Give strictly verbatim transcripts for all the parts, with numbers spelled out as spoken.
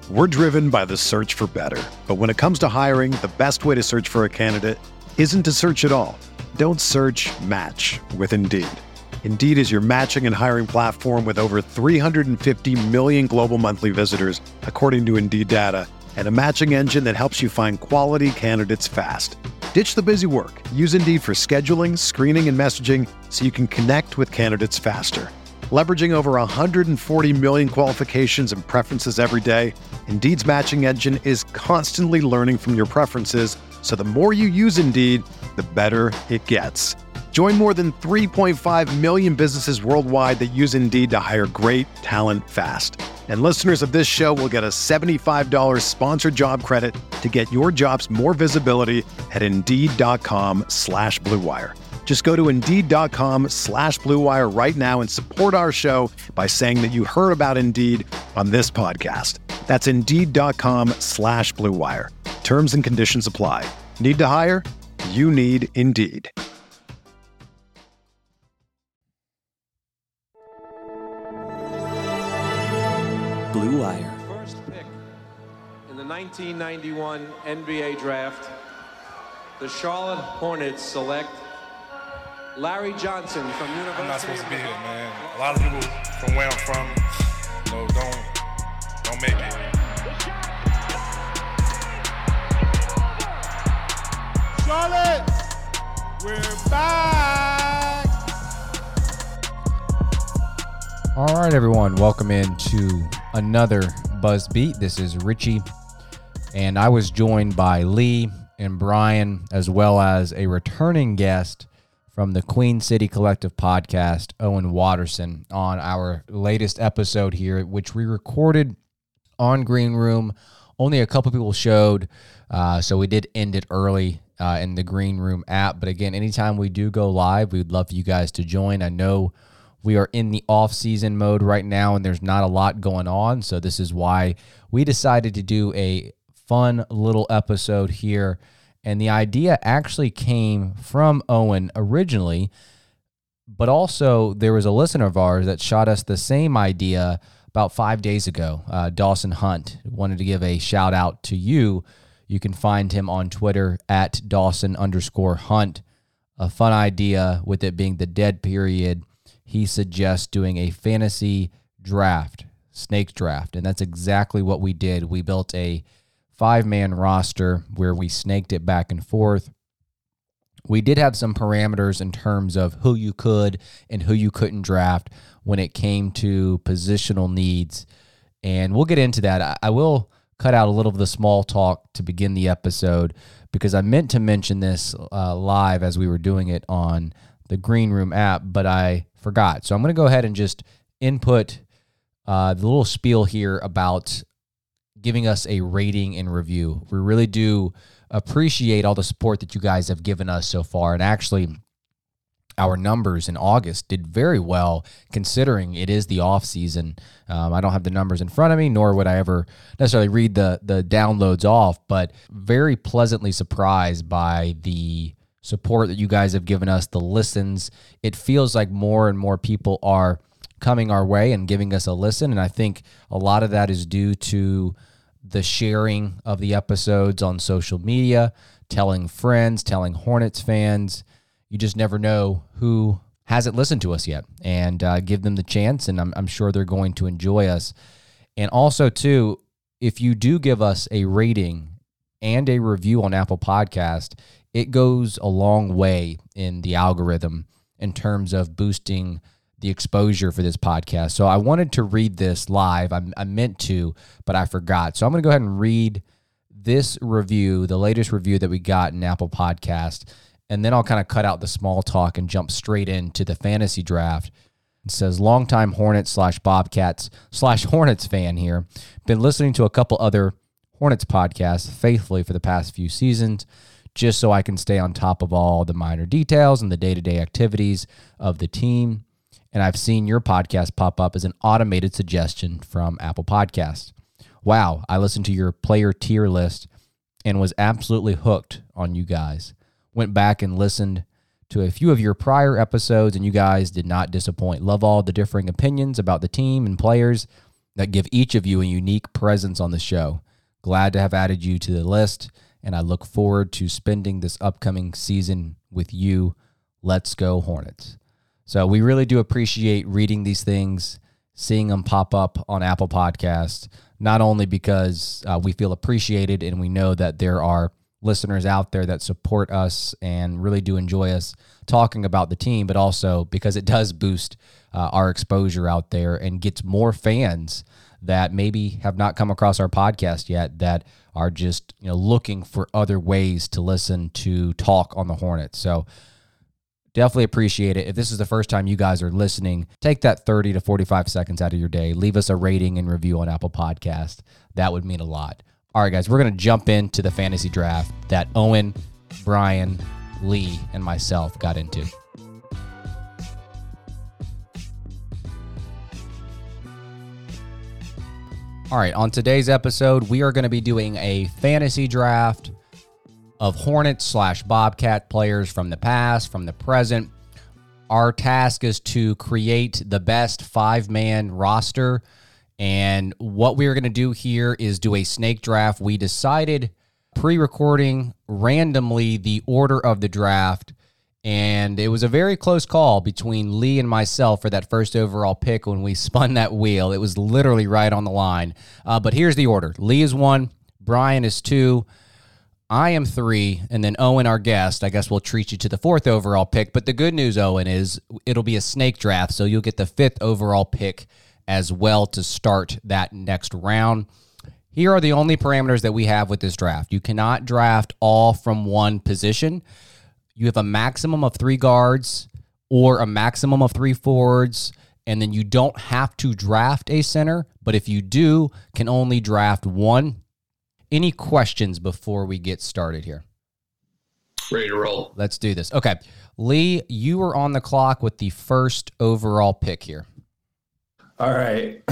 We're driven by the search for better. But when it comes to hiring, the best way to search for a candidate isn't to search at all. Don't search, match with Indeed. Indeed is your matching and hiring platform with over three hundred fifty million global monthly visitors, according to Indeed data, and a matching engine that helps you find quality candidates fast. Ditch the busy work. Use Indeed for scheduling, screening, and messaging so you can connect with candidates faster. Leveraging over one hundred forty million qualifications and preferences every day, Indeed's matching engine is constantly learning from your preferences, so the more you use Indeed, the better it gets. Join more than three point five million businesses worldwide that use Indeed to hire great talent fast. And listeners of this show will get a seventy-five dollars sponsored job credit to get your jobs more visibility at Indeed.com slash Blue Wire. Just go to Indeed.com slash Blue Wire right now and support our show by saying that you heard about Indeed on this podcast. That's Indeed.com slash Blue Wire. Terms and conditions apply. Need to hire? You need Indeed. Blue Wire. First pick in the nineteen ninety-one N B A draft, the Charlotte Hornets select Larry Johnson from University. I'm not supposed to be here, man. A lot of people from where I'm from, you know, don't don't make it. Charlotte, we're back. All right, everyone, welcome into another Buzz Beat. This is Richie, and I was joined by Lee and Brian, as well as a returning guest from the Queen City Collective podcast, Owen Watterson, on our latest episode here, which we recorded on Green Room. Only a couple people showed, uh, so we did end it early uh, in the Green Room app. But again, anytime we do go live, we'd love for you guys to join. I know we are in the off-season mode right now, and there's not a lot going on, so this is why we decided to do a fun little episode here. And the idea actually came from Owen originally, but also there was a listener of ours that shot us the same idea about five days ago. Uh, Dawson Hunt wanted to give a shout out to you. You can find him on Twitter at Dawson underscore Hunt. A fun idea with it being the dead period. He suggests doing a fantasy draft, snake draft, and that's exactly what we did. We built a five-man roster where we snaked it back and forth. We did have some parameters in terms of who you could and who you couldn't draft when it came to positional needs, and we'll get into that. I will cut out a little of the small talk to begin the episode because I meant to mention this uh, live as we were doing it on the Green Room app, but I forgot. So I'm going to go ahead and just input uh, the little spiel here about giving us a rating and review. We really do appreciate all the support that you guys have given us so far. And actually, our numbers in August did very well considering it is the off season. Um, I don't have the numbers in front of me, nor would I ever necessarily read the, the downloads off, but very pleasantly surprised by the support that you guys have given us, the listens. It feels like more and more people are coming our way and giving us a listen. And I think a lot of that is due to the sharing of the episodes on social media, telling friends, telling Hornets fans. You just never know who hasn't listened to us yet, and uh, give them the chance. And I'm, I'm sure they're going to enjoy us. And also too, if you do give us a rating and a review on Apple Podcast, it goes a long way in the algorithm in terms of boosting the exposure for this podcast. So I wanted to read this live. I, I meant to, but I forgot. So I'm going to go ahead and read this review, the latest review that we got in Apple Podcast, and then I'll kind of cut out the small talk and jump straight into the fantasy draft. It says, longtime Hornets slash Bobcats slash Hornets fan here. Been listening to a couple other Hornets podcasts faithfully for the past few seasons, just so I can stay on top of all the minor details and the day-to-day activities of the team. And I've seen your podcast pop up as an automated suggestion from Apple Podcasts. Wow, I listened to your player tier list and was absolutely hooked on you guys. Went back and listened to a few of your prior episodes, and you guys did not disappoint. Love all the differing opinions about the team and players that give each of you a unique presence on the show. Glad to have added you to the list, and I look forward to spending this upcoming season with you. Let's go Hornets. So we really do appreciate reading these things, seeing them pop up on Apple Podcasts, not only because uh, we feel appreciated and we know that there are listeners out there that support us and really do enjoy us talking about the team, but also because it does boost uh, our exposure out there and gets more fans that maybe have not come across our podcast yet that are just, you know, looking for other ways to listen to talk on the Hornets. So definitely appreciate it. If this is the first time you guys are listening, take that thirty to forty-five seconds out of your day. Leave us a rating and review on Apple Podcast. That would mean a lot. All right, guys, we're going to jump into the fantasy draft that Owen, Brian, Lee, and myself got into. All right, on today's episode, we are going to be doing a fantasy draft of Hornets slash Bobcat players from the past, from the present. Our task is to create the best five-man roster. And what we're going to do here is do a snake draft. We decided pre-recording randomly the order of the draft, and it was a very close call between Lee and myself for that first overall pick when we spun that wheel. It was literally right on the line. Uh, but here's the order. Lee is one, Brian is two, I am three, and then Owen, our guest, I guess we'll treat you to the fourth overall pick. But the good news, Owen, is it'll be a snake draft, so you'll get the fifth overall pick as well to start that next round. Here are the only parameters that we have with this draft. You cannot draft all from one position. You have a maximum of three guards or a maximum of three forwards, and then you don't have to draft a center, but if you do, can only draft one. Any questions before we get started here? Ready to roll. Let's do this. Okay. Lee, you were on the clock with the first overall pick here. All right.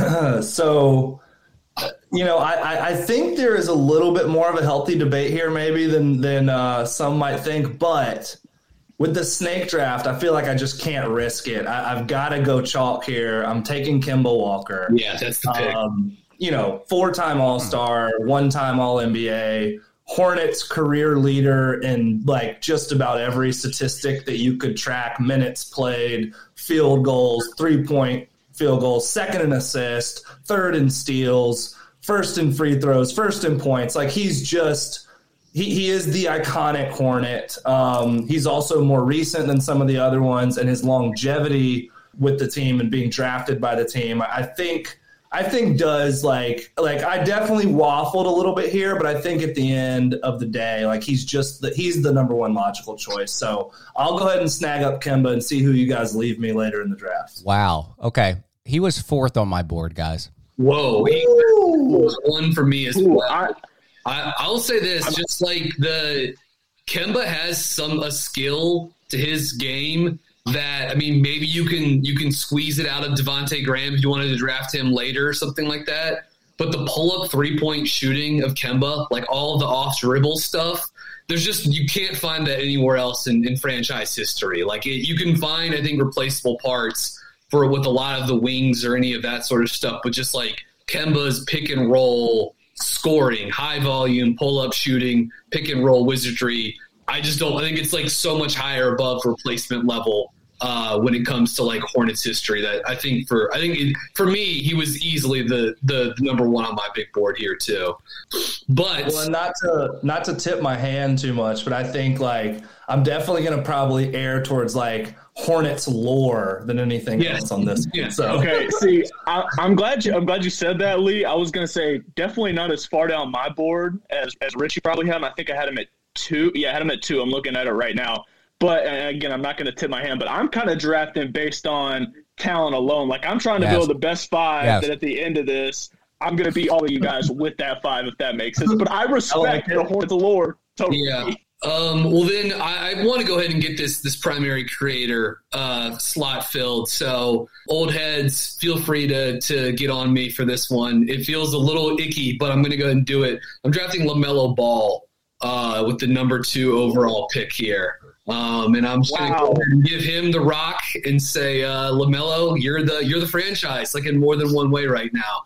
So, you know, I, I think there is a little bit more of a healthy debate here maybe than, than uh, some might think. But with the snake draft, I feel like I just can't risk it. I, I've got to go chalk here. I'm taking Kemba Walker. Yeah, that's the pick. Um, you know, four-time All-Star, one-time All N B A, Hornets career leader in like just about every statistic that you could track: minutes played, field goals, three-point field goals, second in assist, third in steals, first in free throws, first in points. Like he's just he he is the iconic Hornet. Um, he's also more recent than some of the other ones, and his longevity with the team and being drafted by the team, I think I think does like like I definitely waffled a little bit here, but I think at the end of the day, like he's just the, he's the number one logical choice. So I'll go ahead and snag up Kemba and see who you guys leave me later in the draft. Wow. Okay. He was fourth on my board, guys. Whoa. He was one for me as Ooh, well. I, I, I'll say this, I'm, just like the Kemba has some a skill to his game that, I mean, maybe you can you can squeeze it out of Devontae Graham if you wanted to draft him later or something like that. But the pull-up three-point shooting of Kemba, like all of the off-dribble stuff, there's just – you can't find that anywhere else in, in franchise history. Like it, you can find, I think, replaceable parts for with a lot of the wings or any of that sort of stuff, but just like Kemba's pick and roll scoring, high volume, pull up shooting, pick and roll wizardry. I just don't, I think it's like so much higher above replacement level uh, when it comes to like Hornets history that I think for, I think it, for me, he was easily the, the, the number one on my big board here too. But well, not to, not to tip my hand too much, but I think like, I'm definitely going to probably err towards like Hornets lore than anything yes. else on this. Yes. So. Okay, see, I, I'm glad you I'm glad you said that, Lee. I was gonna say definitely not as far down my board as as Richie probably had him. I think I had him at two. Yeah, I had him at two. I'm looking at it right now. But and again, I'm not gonna tip my hand, but I'm kind of drafting based on talent alone. Like I'm trying to yes. build the best five yes. that at the end of this, I'm gonna beat all of you guys with that five, if that makes sense. But I respect I like the Hornets lore totally. Yeah. Um, well, then I, I want to go ahead and get this this primary creator uh, slot filled. So, old heads, feel free to to get on me for this one. It feels a little icky, but I'm going to go ahead and do it. I'm drafting LaMelo Ball uh, with the number two overall pick here. Um, and I'm just wow. going to give him the rock and say, uh, LaMelo, you're the you're the franchise, like in more than one way right now.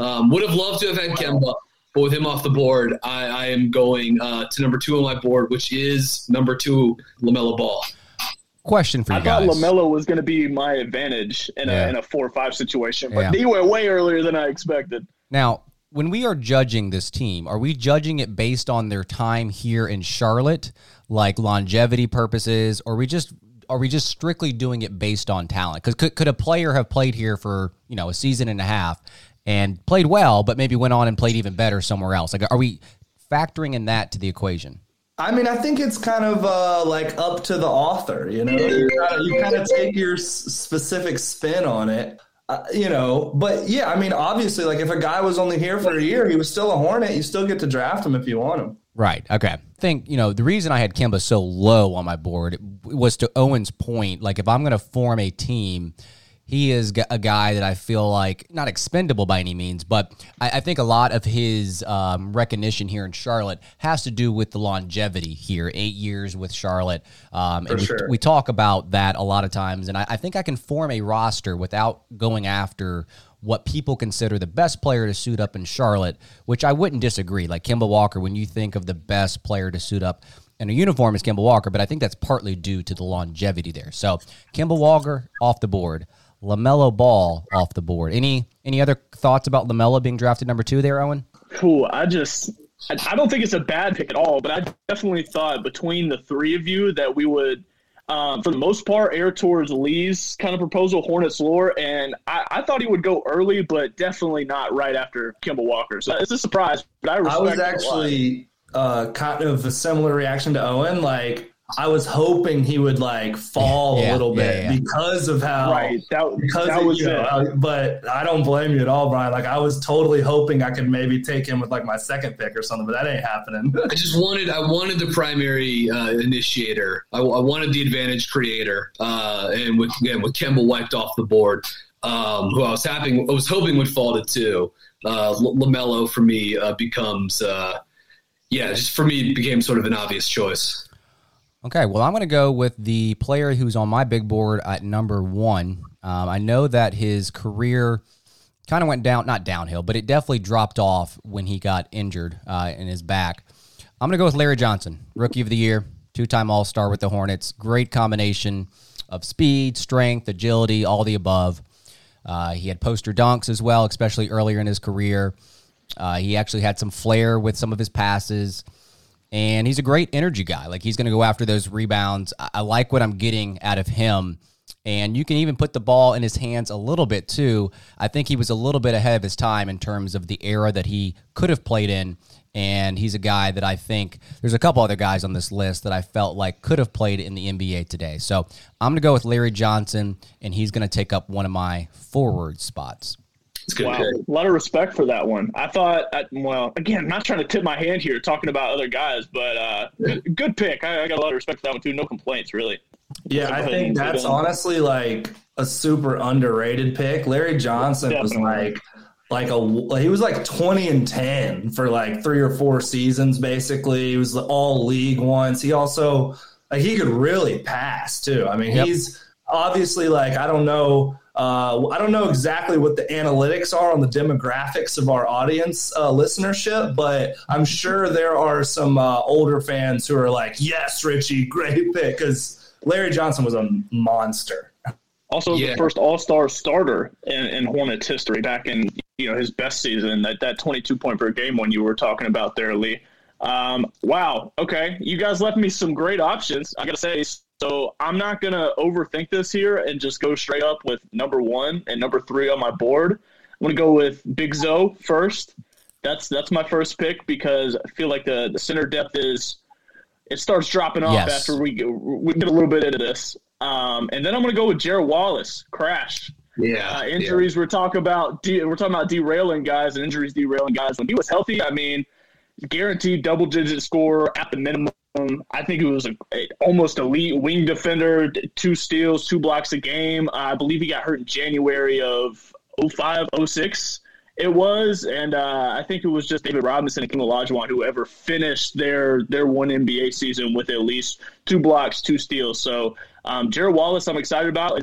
Um, would have loved to have had Kemba, but with him off the board, I, I am going uh, to number two on my board, which is number two, LaMelo Ball. Question for you I guys. thought LaMelo was going to be my advantage in, Yeah. a, in a four or five situation, but Yeah. he went way earlier than I expected. Now, when we are judging this team, are we judging it based on their time here in Charlotte, like longevity purposes, or are we just are we just strictly doing it based on talent? Because could, could a player have played here for, you know, a season and a half and played well, but maybe went on and played even better somewhere else? Like, are we factoring in that to the equation? I mean, I think it's kind of uh, like up to the author, you know, you kind of, you kind of take your s- specific spin on it, uh, you know, but yeah, I mean, obviously, like if a guy was only here for a year, he was still a Hornet, you still get to draft him if you want him. Right. Okay. I think, you know, the reason I had Kemba so low on my board was to Owen's point. Like, if I'm going to form a team, he is a guy that I feel like not expendable by any means, but I, I think a lot of his um, recognition here in Charlotte has to do with the longevity here. Eight years with Charlotte. Um, and we, sure. we talk about that a lot of times. And I, I think I can form a roster without going after what people consider the best player to suit up in Charlotte, which I wouldn't disagree. Like Kemba Walker, when you think of the best player to suit up in a uniform, is Kemba Walker, but I think that's partly due to the longevity there. So Kemba Walker off the board. LaMelo Ball off the board. Any any other thoughts about LaMelo being drafted number two there, Owen? Cool. I just I, I don't think it's a bad pick at all, but I definitely thought between the three of you that we would, um, for the most part, err towards Lee's kind of proposal, Hornets lore, and I, I thought he would go early, but definitely not right after Kemba Walker. So it's a surprise, but I respect I was it a lot. actually uh, kind of a similar reaction to Owen. Like, I was hoping he would like fall Yeah, a little yeah, bit yeah. because of how, Right. That, because that of, was you it. know, I- but I don't blame you at all, Brian. Like, I was totally hoping I could maybe take him with like my second pick or something, but that ain't happening. I just wanted I wanted the primary uh, initiator. I, I wanted the advantage creator, uh, and with again with Kemba wiped off the board, um, who I was hoping I was hoping would fall to two. Uh, L- LaMelo for me uh, becomes uh, yeah, just for me it became sort of an obvious choice. Okay, well, I'm going to go with the player who's on my big board at number one. Um, I know that his career kind of went down, not downhill, but it definitely dropped off when he got injured uh, in his back. I'm going to go with Larry Johnson, Rookie of the Year, two-time All-Star with the Hornets. Great combination of speed, strength, agility, all the above. Uh, he had poster dunks as well, especially earlier in his career. Uh, he actually had some flair with some of his passes. And he's a great energy guy. Like, he's going to go after those rebounds. I, I like what I'm getting out of him. And you can even put the ball in his hands a little bit, too. I think he was a little bit ahead of his time in terms of the era that he could have played in. And he's a guy that I think there's a couple other guys on this list that I felt like could have played in the N B A today. So I'm going to go with Larry Johnson, and he's going to take up one of my forward spots. It's good. Wow, pick. a lot of respect for that one. I thought, I, well, again, I'm not trying to tip my hand here talking about other guys, but uh, good, good pick. I, I got a lot of respect for that one, too. No complaints, really. Yeah, So I go ahead think and that's put in. honestly like a super underrated pick. Larry Johnson was Definitely. like like a he was like twenty and ten for like three or four seasons basically. He was the all league once. He also like he could really pass too. I mean, Yep. he's obviously like I don't know uh, I don't know exactly what the analytics are on the demographics of our audience uh, listenership, but I'm sure there are some uh, older fans who are like, yes, Richie, great pick, because Larry Johnson was a monster. Also, Yeah. the first All-Star starter in, in Hornets history back in you know his best season, that, that twenty-two point per game one you were talking about there, Lee. Um, wow. Okay. You guys left me some great options, I got to say. So I'm not going to overthink this here and just go straight up with number one and number three on my board. I'm going to go with Big Zo first. That's that's my first pick because I feel like the, the center depth is it starts dropping off Yes. after we get, we get a little bit into this. Um, and then I'm going to go with Jared Wallace, Crash. Yeah, Uh, injuries we're talking about de- we're talking about derailing guys and injuries derailing guys. When he was healthy, I mean, guaranteed double digit score at the minimum. I think he was a, a almost elite wing defender, two steals, two blocks a game. Uh, I believe he got hurt in January of oh five, oh six. It was, and uh, I think it was just David Robinson and King Olajuwon who ever finished their their one N B A season with at least two blocks, two steals. So um, Jared Wallace, I'm excited about. Zo,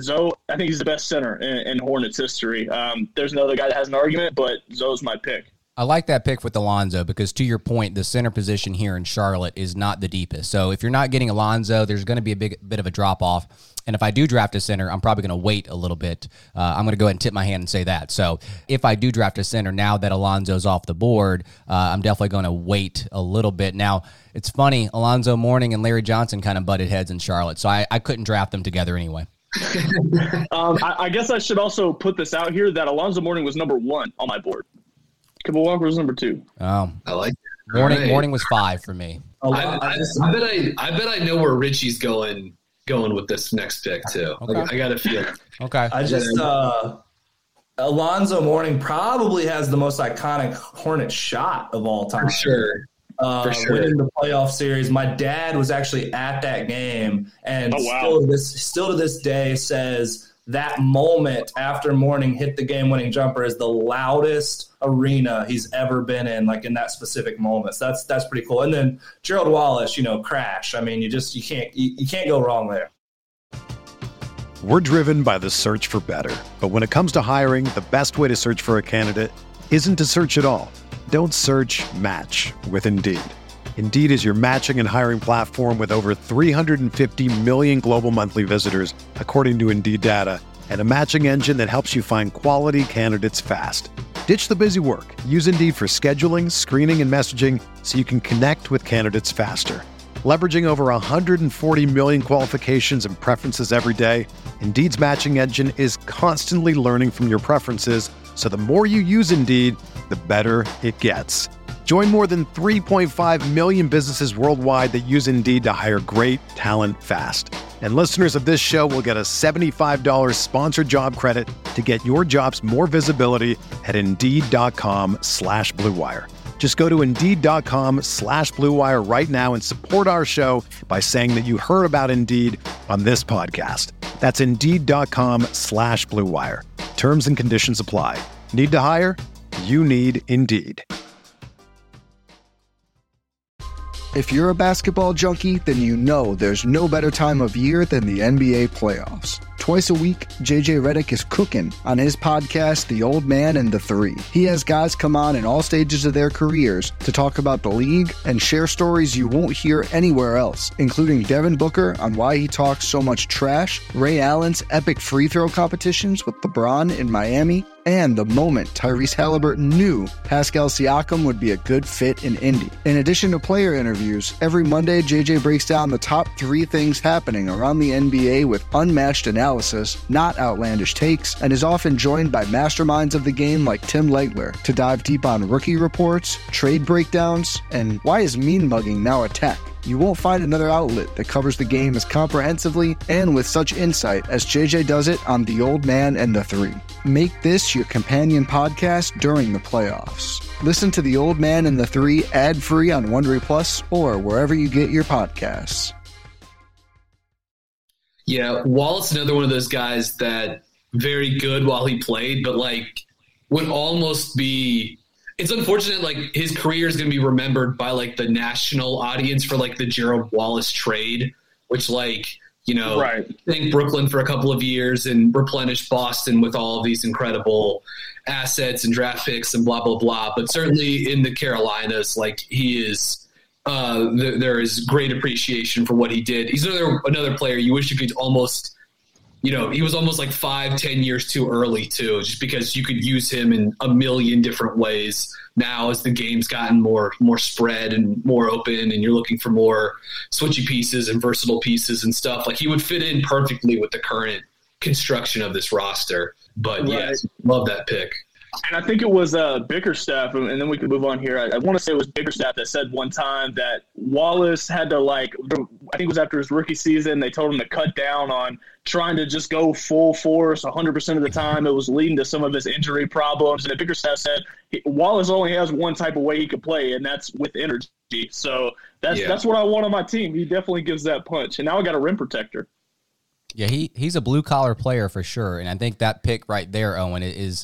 I think he's the best center in, in Hornets history. Um, there's another guy that has an argument, but Zoe's my pick. I like that pick with Alonzo because, to your point, the center position here in Charlotte is not the deepest. So if you're not getting Alonzo, there's going to be a big bit of a drop-off. And if I do draft a center, I'm probably going to wait a little bit. Uh, I'm going to go ahead and tip my hand and say that. So if I do draft a center, now that Alonzo's off the board, uh, I'm definitely going to wait a little bit. Now, it's funny, Alonzo Mourning and Larry Johnson kind of butted heads in Charlotte, so I, I couldn't draft them together anyway. um, I, I guess I should also put this out here that Alonzo Mourning was number one on my board. Kemba Walker was number two. Oh, I like it. Mourning. Right. Mourning was five for me. I, I, I bet I, I bet I know where Richie's going going with this next pick too. Okay. I, I got a feel. Okay. I just uh, Alonzo Mourning probably has the most iconic Hornet shot of all time. For sure. Uh, For sure. Winning the playoff series. My dad was actually at that game, and Oh, wow. still to this still to this day says that moment after Mourning hit the game-winning jumper is the loudest arena he's ever been in, like in that specific moment. So that's that's pretty cool. And then Gerald Wallace, you know, crash. I mean, you just you can't you, you can't go wrong there. We're driven by the search for better. But when it comes to hiring, the best way to search for a candidate isn't to search at all. Don't search, match with Indeed. Indeed is your matching and hiring platform with over three hundred fifty million global monthly visitors, according to Indeed data, and a matching engine that helps you find quality candidates fast. Ditch the busy work. Use Indeed for scheduling, screening, and messaging so you can connect with candidates faster. Leveraging over one hundred forty million qualifications and preferences every day, Indeed's matching engine is constantly learning from your preferences, so the more you use Indeed, the better it gets. Join more than three point five million businesses worldwide that use Indeed to hire great talent fast. And listeners of this show will get a seventy-five dollars sponsored job credit to get your jobs more visibility at Indeed.com slash Blue Wire. Just go to Indeed.com slash Blue Wire right now and support our show by saying that you heard about Indeed on this podcast. That's Indeed.com slash Blue Wire. Terms and conditions apply. Need to hire? You need Indeed. If you're a basketball junkie, then you know there's no better time of year than the N B A playoffs. Twice a week, J J Redick is cooking on his podcast, The Old Man and the Three. He has guys come on in all stages of their careers to talk about the league and share stories you won't hear anywhere else, including Devin Booker on why he talks so much trash, Ray Allen's epic free throw competitions with LeBron in Miami, and the moment Tyrese Halliburton knew Pascal Siakam would be a good fit in Indy. In addition to player interviews, every Monday J J breaks down the top three things happening around the N B A with unmatched analysis, not outlandish takes, and is often joined by masterminds of the game like Tim Legler to dive deep on rookie reports, trade breakdowns, and why is mean mugging now a tech? You won't find another outlet that covers the game as comprehensively and with such insight as J J does it on The Old Man and the Three. Make this your companion podcast during the playoffs. Listen to The Old Man and the Three ad-free on Wondery Plus or wherever you get your podcasts. Yeah, Wallace, another one of those guys that very good while he played, but like would almost be. It's unfortunate, like, his career is going to be remembered by, like, the national audience for, like, the Gerald Wallace trade, which, like, you know, right. think Brooklyn for a couple of years and replenish Boston with all of these incredible assets and draft picks and blah, blah, blah. But certainly in the Carolinas, like, he is uh, – th- there is great appreciation for what he did. He's another another player you wish you could almost – you know, he was almost like five, ten years too early too, just because you could use him in a million different ways now as the game's gotten more more spread and more open and you're looking for more switchy pieces and versatile pieces and stuff. Like he would fit in perfectly with the current construction of this roster. But Right. yeah, love that pick. And I think it was uh, Bickerstaff, and then we can move on here. I, I want to say it was Bickerstaff that said one time that Wallace had to, like, I think it was after his rookie season, they told him to cut down on trying to just go full force one hundred percent of the time. It was leading to some of his injury problems. And Bickerstaff said he, Wallace only has one type of way he could play, and that's with energy. So that's Yeah. that's what I want on my team. He definitely gives that punch. And now I got a rim protector. Yeah, he he's a blue-collar player for sure, and I think that pick right there, Owen, is –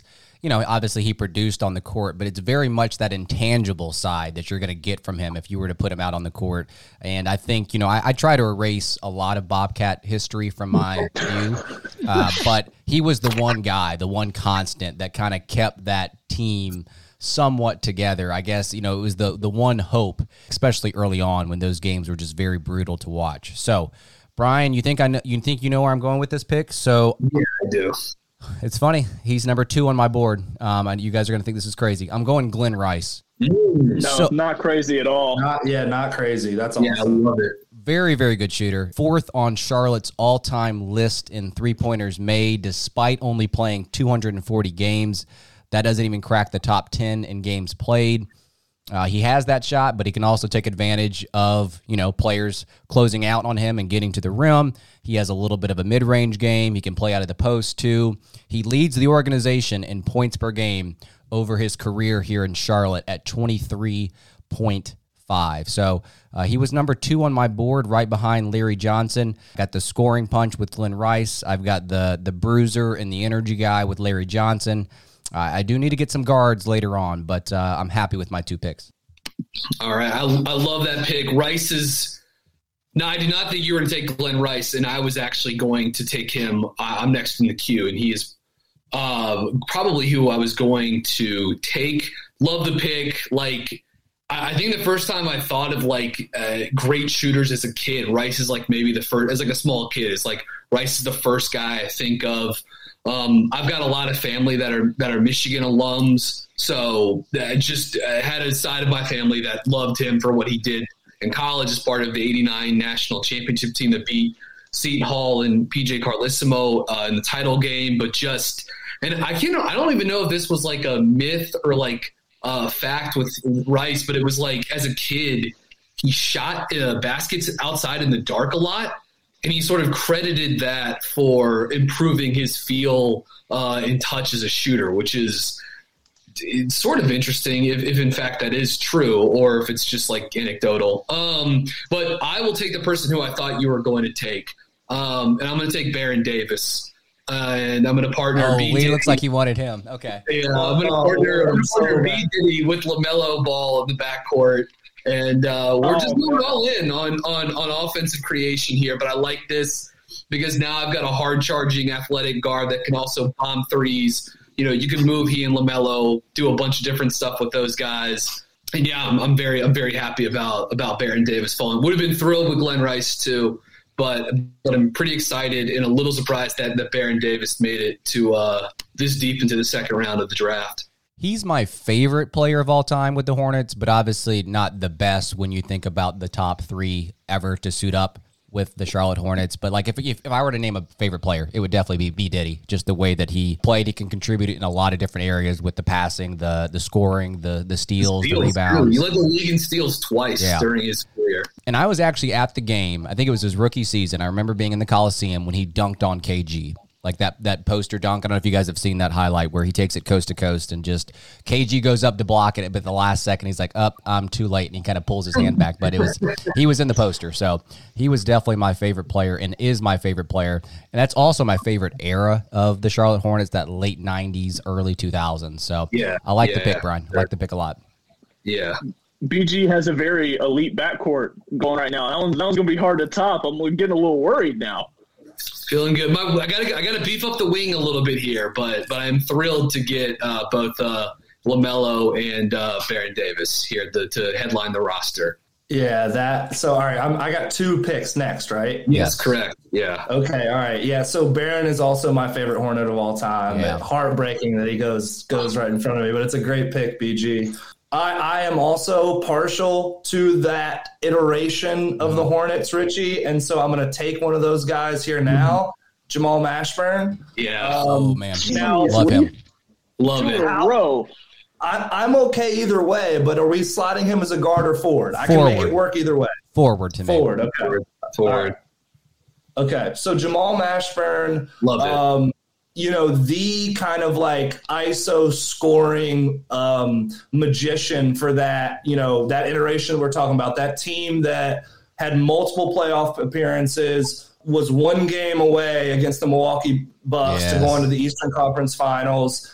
you know, obviously he produced on the court, but it's very much that intangible side that you're going to get from him if you were to put him out on the court. And I think, you know, I, I try to erase a lot of Bobcat history from my view, uh, but he was the one guy, the one constant that kind of kept that team somewhat together. I guess, you know, it was the the one hope, especially early on when those games were just very brutal to watch. So, Brian, you think I know, you think you know where I'm going with this pick? So yeah, I do. It's funny. He's number two on my board. Um, and you guys are going to think this is crazy. I'm going Glenn Rice. No, so, not crazy at all. Not, yeah, not crazy. That's awesome. Yeah, I love it. Very, very good shooter. Fourth on Charlotte's all-time list in three-pointers made, despite only playing two hundred forty games. That doesn't even crack the top ten in games played. Uh, he has that shot, but he can also take advantage of, you know, players closing out on him and getting to the rim. He has a little bit of a mid-range game. He can play out of the post, too. He leads the organization in points per game over his career here in Charlotte at twenty-three point five. So uh, he was number two on my board right behind Larry Johnson. Got the scoring punch with Glenn Rice. I've got the, the bruiser and the energy guy with Larry Johnson. Uh, I do need to get some guards later on, but uh, I'm happy with my two picks. All right. I, I love that pick. Rice is – no, I did not think you were going to take Glenn Rice, and I was actually going to take him. I'm next in the queue, and he is uh, probably who I was going to take. Love the pick. Like, I think the first time I thought of, like, uh, great shooters as a kid, Rice is, like, maybe the first – as, like, a small kid. It's like Rice is the first guy I think of. Um, I've got a lot of family that are that are Michigan alums, so I just uh, had a side of my family that loved him for what he did in college as part of the eighty-nine national championship team that beat Seton Hall and P J Carlesimo uh, in the title game. But just and I can't I don't even know if this was like a myth or like a fact with Rice, but it was like as a kid he shot uh, baskets outside in the dark a lot. And he sort of credited that for improving his feel uh, and touch as a shooter, which is it's sort of interesting if, if, in fact, that is true or if it's just like anecdotal. Um, but I will take the person who I thought you were going to take, um, and I'm going to take Baron Davis. Uh, and I'm going to partner oh, B. Lee Diddy. looks like he wanted him. Okay. Yeah, I'm going to partner, I'm partner B. Diddy with LaMelo Ball in the backcourt. And uh, we're oh, just moving all in on, on, on offensive creation here. But I like this because now I've got a hard-charging athletic guard that can also bomb threes. You know, you can move he and LaMelo, do a bunch of different stuff with those guys. And, yeah, I'm, I'm very I'm very happy about, about Baron Davis falling. Would have been thrilled with Glenn Rice, too. But but I'm pretty excited and a little surprised that, that Baron Davis made it to uh, this deep into the second round of the draft. He's my favorite player of all time with the Hornets, but obviously not the best when you think about the top three ever to suit up with the Charlotte Hornets. But like if if, if I were to name a favorite player, it would definitely be B. Diddy. Just the way that he played, he can contribute in a lot of different areas with the passing, the the scoring, the the steals, the, steals, the rebounds. He led the league in steals twice yeah. during his career. And I was actually at the game. I think it was his rookie season. I remember being in the Coliseum when he dunked on K G. Like that that poster dunk. I don't know if you guys have seen that highlight where he takes it coast to coast and just K G goes up to block it, but the last second he's like, up, oh, I'm too late, and he kind of pulls his hand back. But it was he was in the poster, so he was definitely my favorite player and is my favorite player, and that's also my favorite era of the Charlotte Hornets, that late nineties, early two thousands. So yeah, I like yeah, the pick, Brian. I like the pick a lot. Yeah. B G has a very elite backcourt going right now. That one's, that one's going to be hard to top. I'm getting a little worried now. Feeling good. My, I gotta, I gotta beef up the wing a little bit here, but, but I'm thrilled to get uh, both uh, LaMelo and uh, Baron Davis here to, to headline the roster. Yeah, that. So, all right, I'm, I got two picks next, right? Yes, correct. Yeah. Okay, all right. Yeah, so Baron is also my favorite Hornet of all time. Yeah. Heartbreaking that he goes goes right in front of me, but it's a great pick, B G. I, I am also partial to that iteration of the Hornets, Richie, and so I'm going to take one of those guys here now, Jamal Mashburn. Yeah. Um, oh, man. Now, Love him. Love Two it. in a row. I, I'm okay either way, but are we sliding him as a guard or forward? I Forward. can make it work either way. Forward to me. Forward, okay. Forward. Forward. Right. Okay, so Jamal Mashburn. Love it. Um, you know, the kind of like I S O scoring um, magician for that, you know, that iteration we're talking about, that team that had multiple playoff appearances, was one game away against the Milwaukee Bucks yes. to go into the Eastern Conference Finals.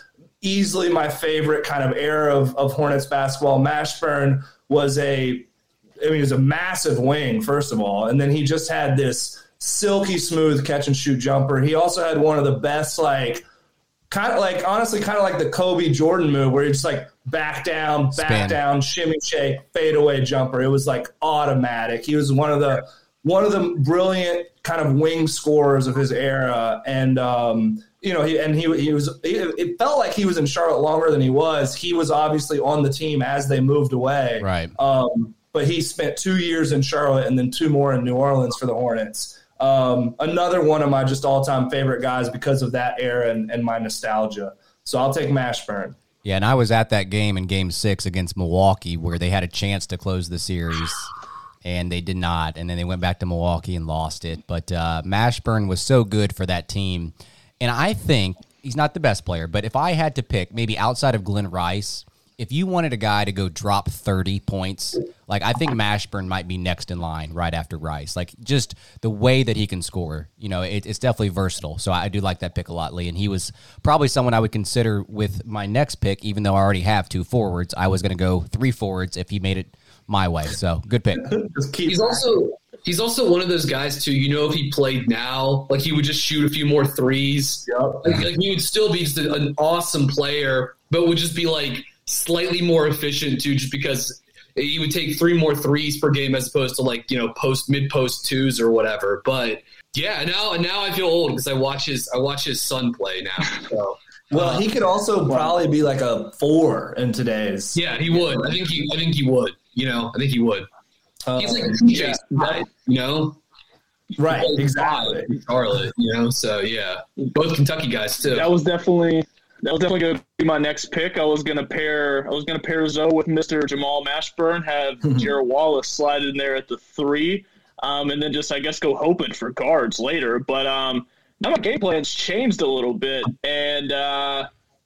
easily my favorite kind of era of, of Hornets basketball. Mashburn was a, I mean, he was a massive wing, first of all. And then he just had this silky smooth catch and shoot jumper. He also had one of the best, like, kind of like, honestly, kind of like the Kobe Jordan move where he just like back down, back Spin. down, shimmy shake, fade away jumper. It was like automatic. He was one of the, one of the brilliant kind of wing scorers of his era. And, um, you know, he, and he, he was, he, it felt like he was in Charlotte longer than he was. He was obviously on the team as they moved away. Right. Um, but he spent two years in Charlotte and then two more in New Orleans for the Hornets. Um, another one of my just all-time favorite guys because of that era and, and my nostalgia. So I'll take Mashburn. Yeah, and I was at that game in Game Six against Milwaukee where they had a chance to close the series, and they did not. And then they went back to Milwaukee and lost it. But uh, Mashburn was so good for that team. And I think he's not the best player, but if I had to pick, maybe outside of Glenn Rice, if you wanted a guy to go drop thirty points, like I think Mashburn might be next in line right after Rice. Like just the way that he can score, you know, it, it's definitely versatile. So I do like that pick a lot, Lee. And he was probably someone I would consider with my next pick, even though I already have two forwards. I was going to go three forwards if he made it my way. So good pick. He's also he's also one of those guys too. You know, if he played now, like he would just shoot a few more threes. Yep. Like, like he would still be just an awesome player, but would just be like slightly more efficient too, just because he would take three more threes per game as opposed to like, you know, post mid post twos or whatever. But yeah, now now I feel old because I watch his I watch his son play now. So. Well, he could also probably be like a four in today's. Yeah, he would. I think he. I think he would. You know, I think he would. Uh, He's like a P J guy, you know. Right, exactly. Charlotte, you know. So yeah, both Kentucky guys too. That was definitely that was definitely going to be my next pick. I was going to pair I was going to pair Zoe with Mister Jamal Mashburn, have Jarrett Wallace slide in there at the three, um, and then just I guess go hoping for guards later. But um, now my game plan's changed a little bit, and uh,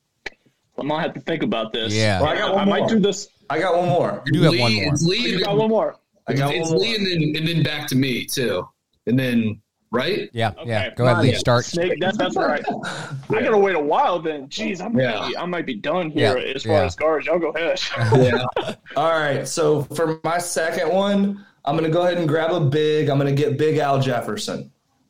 I might have to think about this. Yeah, well, I, got one I more. might do this. I got one more. You do have Lee, one more. It's Lee, You got one more. I got it's one Lee, more. and then and then back to me too, and then right. Yeah, Okay. yeah. Go ahead, Lee. Yeah. Start. Snake, that's that's right. I gotta wait a while then. Jeez, I might Yeah. be, I might be done here Yeah. as far Yeah. as guards. Y'all go ahead. Yeah. All right, so for my second one, I'm going to go ahead and grab a big. I'm going to get Big Al Jefferson.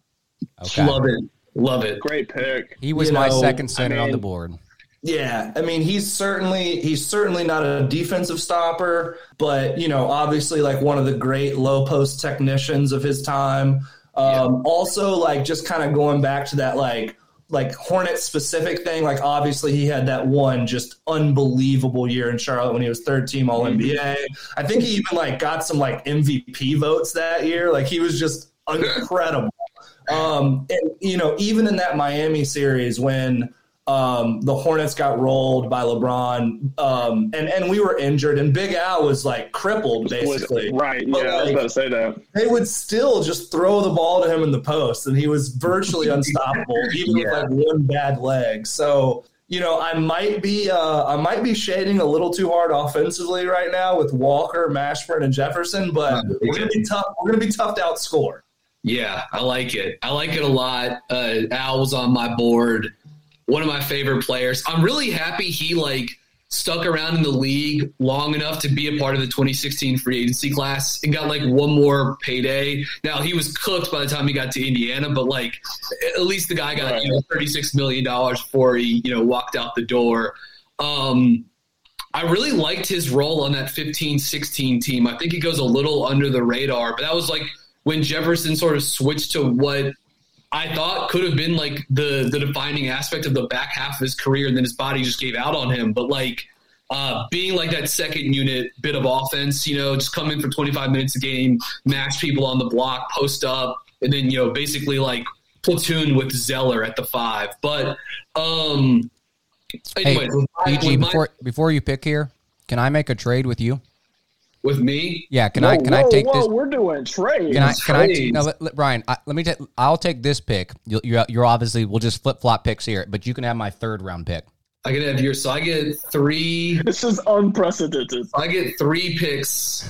Okay. Love it. Love it. Great pick. He was You my know, second center I on the mean, board. Yeah, I mean, he's certainly he's certainly not a defensive stopper, but, you know, obviously like one of the great low post technicians of his time. Um, Also, like just kind of going back to that like like Hornet specific thing, like obviously he had that one just unbelievable year in Charlotte when he was third team All N B A. I think he even like got some like M V P votes that year. Like he was just incredible. Um, and you know, even in that Miami series when um, the Hornets got rolled by LeBron, um, and and we were injured, and Big Al was like crippled basically. Right. But, Yeah, I was like, about to say that. they would still just throw the ball to him in the post, and he was virtually unstoppable, even Yeah. with like one bad leg. So, you know, I might be uh, I might be shading a little too hard offensively right now with Walker, Mashburn, and Jefferson, but we're gonna be tough. We're gonna be tough to outscore. Yeah, I like it. I like it a lot. Uh, Al was on my board. One of my favorite players. I'm really happy he like stuck around in the league long enough to be a part of the twenty sixteen free agency class and got like one more payday. Now he was cooked by the time he got to Indiana, but like at least the guy got Right. you know thirty-six million dollars before he you know walked out the door. Um, I really liked his role on that fifteen sixteen team. I think he goes a little under the radar, but that was like when Jefferson sort of switched to what I thought could have been like the the defining aspect of the back half of his career, and then his body just gave out on him. But like uh, being like that second unit bit of offense, you know, just come in for twenty-five minutes a game, mash people on the block, post up, and then, you know, basically like platoon with Zeller at the five. But um, anyway, Hey, B G, before before you pick here, can I make a trade with you? with me, Yeah, can whoa, I can whoa, I take whoa, this? We're doing trades. Can I? Can I? Trades. No, let, let, Brian. I, let me. Ta- I'll take this pick. You'll, you're, you're obviously. We'll just flip flop picks here, but you can have my third round pick. I can have yours. So I get three. This is unprecedented. I get three picks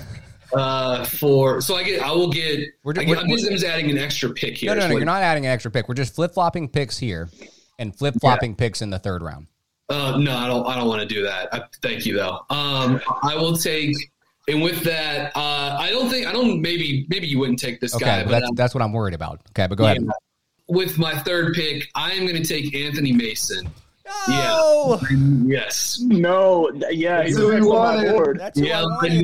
uh, for. So I get. I will get. We're I ju- get we're- I'm, just, I'm just adding an extra pick here. No, no, is no. what- You're not adding an extra pick. We're just flip flopping picks here, and flip flopping picks in the third round. Uh, no, I don't. I don't want to do that. I, thank you, though. Um, I will take. And with that, uh, I don't think. I don't. Maybe. Maybe you wouldn't take this okay, guy. But that's um, that's what I'm worried about. Okay, but go yeah, ahead. With my third pick, I am going to take Anthony Mason. No. Yeah. Yes. No. Yeah. He's on my board. That's yeah.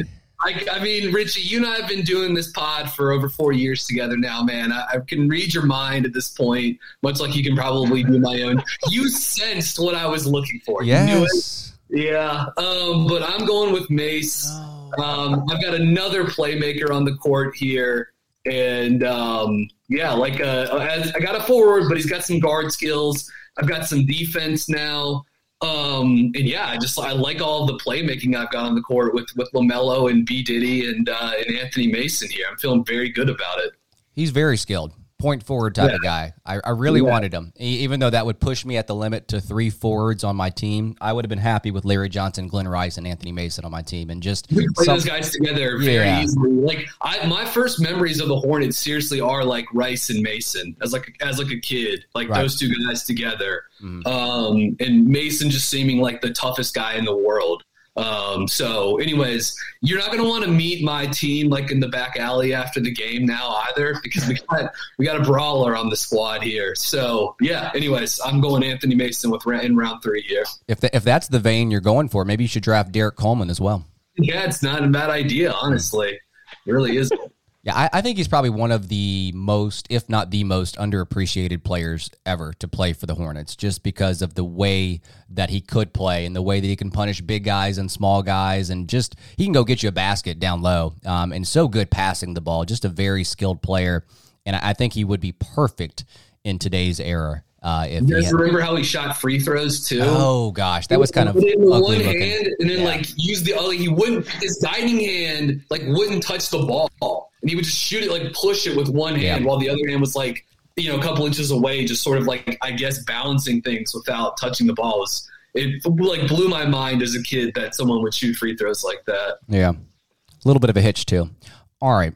I, I mean, Richie, you and I have been doing this pod for over four years together now, man. I, I can read your mind at this point, much like you can probably do my own. You sensed what I was looking for. Yes. You knew it. Yeah. Um, but I'm going with Mace. Um, I've got another playmaker on the court here. And, um, yeah, like uh, I got a forward, but he's got some guard skills. I've got some defense now. Um, and yeah, I just, I like all the playmaking I've got on the court with, with LaMelo and B Diddy and, uh, and Anthony Mason here. I'm feeling very good about it. He's very skilled. Point forward type yeah. of guy. I, I really yeah. wanted him. Even though that would push me at the limit to three forwards on my team, I would have been happy with Larry Johnson, Glenn Rice, and Anthony Mason on my team. And just we play some, those guys together very yeah. easily. Like I, my first memories of the Hornets seriously are like Rice and Mason as like as like a kid, like right. those two guys together. Mm-hmm. Um, and Mason just seeming like the toughest guy in the world. Um, so anyways, you're not going to want to meet my team like in the back alley after the game now either, because we got, we got a brawler on the squad here. So yeah, anyways, I'm going Anthony Mason with in round three here. If the, if that's the vein you're going for, maybe you should draft Derek Coleman as well. Yeah, it's not a bad idea, honestly. It really isn't. Yeah, I, I think he's probably one of the most, if not the most, underappreciated players ever to play for the Hornets, just because of the way that he could play and the way that he can punish big guys and small guys, and just he can go get you a basket down low, um, and so good passing the ball. Just a very skilled player, and I, I think he would be perfect in today's era. Uh, if you guys had, remember how he shot free throws too? Oh gosh, that was kind of ugly one looking. hand, and then yeah. like use the other. He wouldn't his guiding hand like wouldn't touch the ball, and he would just shoot it like push it with one hand, yeah. while the other hand was like you know a couple inches away, just sort of like I guess balancing things without touching the ball. It, was, it like blew my mind as a kid that someone would shoot free throws like that. Yeah, a little bit of a hitch too. All right.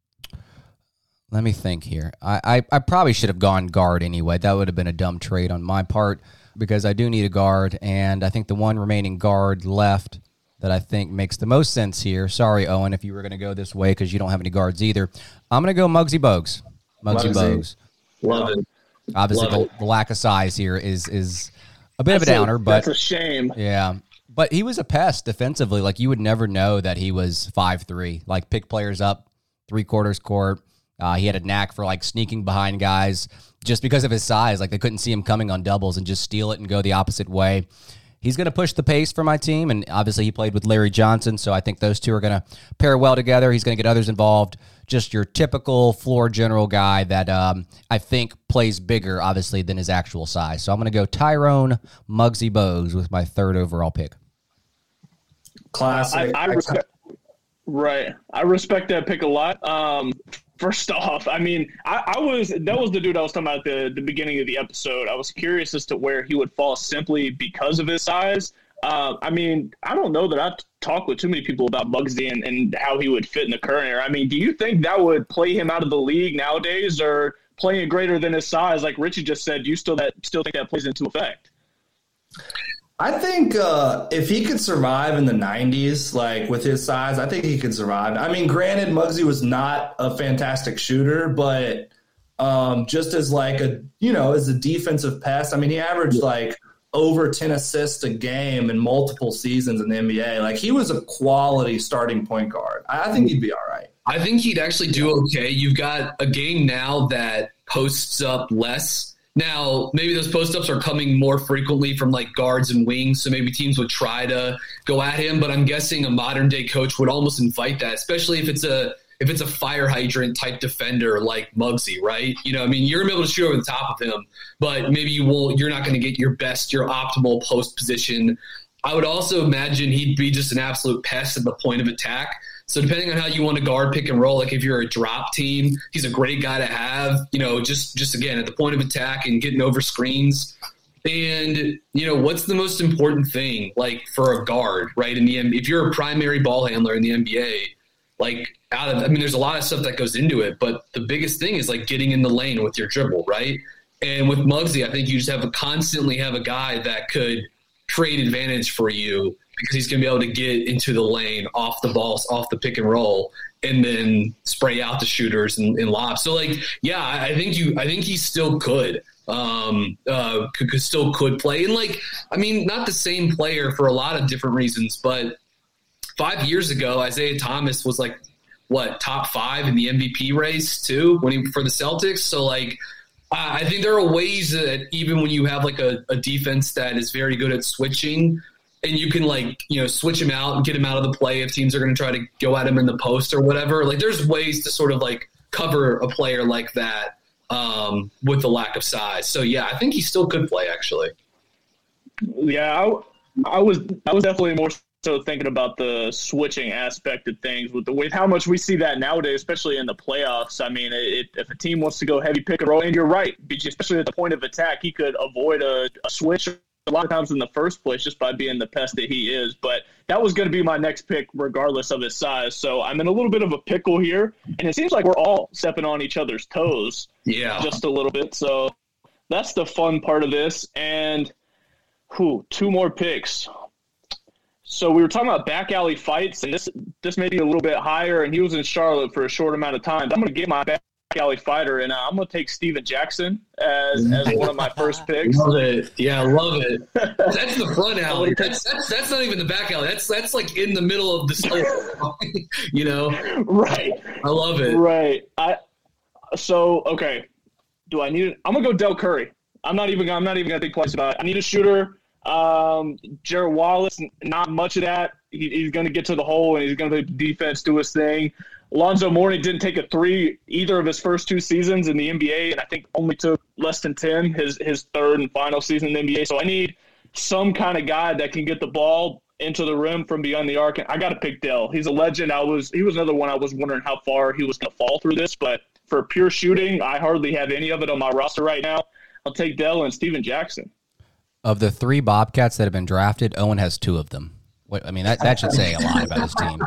Let me think here. I, I, I probably should have gone guard anyway. That would have been a dumb trade on my part because I do need a guard, and I think the one remaining guard left that I think makes the most sense here. Sorry, Owen, if you were going to go this way because you don't have any guards either. I'm going to go Muggsy Bogues. Muggsy Bogues. Love it. Obviously, Love the, the lack of size here is is a bit that's of a downer, a, but that's a shame. Yeah. But he was a pest defensively. Like, you would never know that he was five three. Like, pick players up, three quarters court. Uh, he had a knack for, like, sneaking behind guys just because of his size. Like, they couldn't see him coming on doubles and just steal it and go the opposite way. He's going to push the pace for my team, and obviously he played with Larry Johnson, so I think those two are going to pair well together. He's going to get others involved. Just your typical floor general guy that um, I think plays bigger, obviously, than his actual size. So I'm going to go Tyrone Muggsy Bogues with my third overall pick. Classic. I, I respect, right. I respect that pick a lot. Um, first off, I mean, I, I was that was the dude I was talking about at the, the beginning of the episode. I was curious as to where he would fall simply because of his size. Uh, I mean, I don't know that I've talked with too many people about Muggsy and, and how he would fit in the current era. I mean, do you think that would play him out of the league nowadays, or playing greater than his size? Like Richie just said, do you still that still think that plays into effect? I think uh, if he could survive in the nineties, like with his size, I think he could survive. I mean, granted, Muggsy was not a fantastic shooter, but um, just as like a, you know, as a defensive pest, I mean, he averaged like over ten assists a game in multiple seasons in the N B A. Like, he was a quality starting point guard. I think he'd be all right. I think he'd actually do okay. You've got a game now that posts up less. Now, maybe those post-ups are coming more frequently from, like, guards and wings, so maybe teams would try to go at him, but I'm guessing a modern-day coach would almost invite that, especially if it's a if it's a fire hydrant-type defender like Muggsy, right? You know, I mean, you're going to be able to shoot over the top of him, but maybe you won't, you're not going to get your best, your optimal post position. I would also imagine he'd be just an absolute pest at the point of attack. So depending on how you want to guard pick and roll, like if you're a drop team, he's a great guy to have, you know, just, just again, at the point of attack and getting over screens. And, you know, what's the most important thing, like, for a guard, right? In the N B A, if you're a primary ball handler in the N B A, like, out of, I mean, there's a lot of stuff that goes into it, but the biggest thing is, like, getting in the lane with your dribble, right? And with Muggsy, I think you just have to constantly have a guy that could create advantage for you because he's going to be able to get into the lane, off the balls, off the pick and roll, and then spray out the shooters and, and lobs. So, like, yeah, I think you, I think he still could, um, uh, could, could still could play. And, like, I mean, not the same player for a lot of different reasons, but five years ago, Isaiah Thomas was like, what, top five in the M V P race too when he, for the Celtics. So, like, I think there are ways that even when you have like a, a defense that is very good at switching, and you can, like, you know, switch him out and get him out of the play if teams are going to try to go at him in the post or whatever. Like, there's ways to sort of like cover a player like that um, with the lack of size. So yeah, I think he still could play actually. Yeah, I, I was I was definitely more so thinking about the switching aspect of things with the with how much we see that nowadays, especially in the playoffs. I mean, it, if a team wants to go heavy pick and roll, and you're right, especially at the point of attack, he could avoid a, a switch a lot of times in the first place just by being the pest that he is. But that was going to be my next pick regardless of his size. So I'm in a little bit of a pickle here, and it seems like we're all stepping on each other's toes. Yeah, just a little bit. So that's the fun part of this. And whew, two more picks. So we were talking about back alley fights, and this this may be a little bit higher, and he was in Charlotte for a short amount of time. I'm going to get my back alley fighter, and uh, I'm going to take Steven Jackson as, as one of my first picks. Love it. Yeah, I love it. That's the front alley. That's, that's that's not even the back alley. That's that's like in the middle of the store. You know? Right. I love it. Right. I So, okay. Do I need – I'm going to go Del Curry. I'm not even I'm not even going to think twice about it. I need a shooter. Um, Jared Wallace, not much of that. He, he's going to get to the hole, and he's going to play defense, do his thing. Alonzo Mourning didn't take a three either of his first two seasons in the N B A, and I think only took less than ten his, his third and final season in the N B A. So I need some kind of guy that can get the ball into the rim from beyond the arc. And I got to pick Dell. He's a legend. I was He was another one I was wondering how far he was going to fall through this, but for pure shooting, I hardly have any of it on my roster right now. I'll take Dell and Steven Jackson. Of the three Bobcats that have been drafted, Owen has two of them. What, I mean, that, that should say a lot about his team.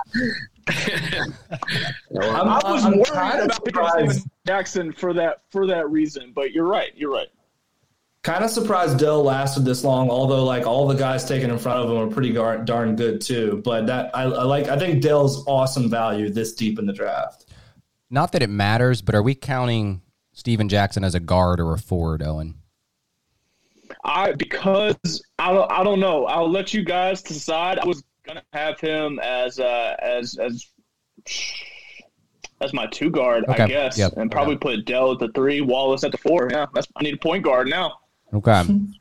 I'm, I was I'm worried about picking Steven Jackson for that for that reason, but you're right. You're right. Kind of surprised Dell lasted this long, although like all the guys taken in front of him are pretty gar- darn good too. But that I, I like. I think Dell's awesome value this deep in the draft. Not that it matters, but are we counting Steven Jackson as a guard or a forward, Owen? I because I don't I don't know. I'll let you guys decide. I was gonna have him as uh, as as as my two guard, okay. I guess, yep. and probably okay. put Dell at the three, Wallace at the four. Yeah, that's, I need a point guard now. Okay.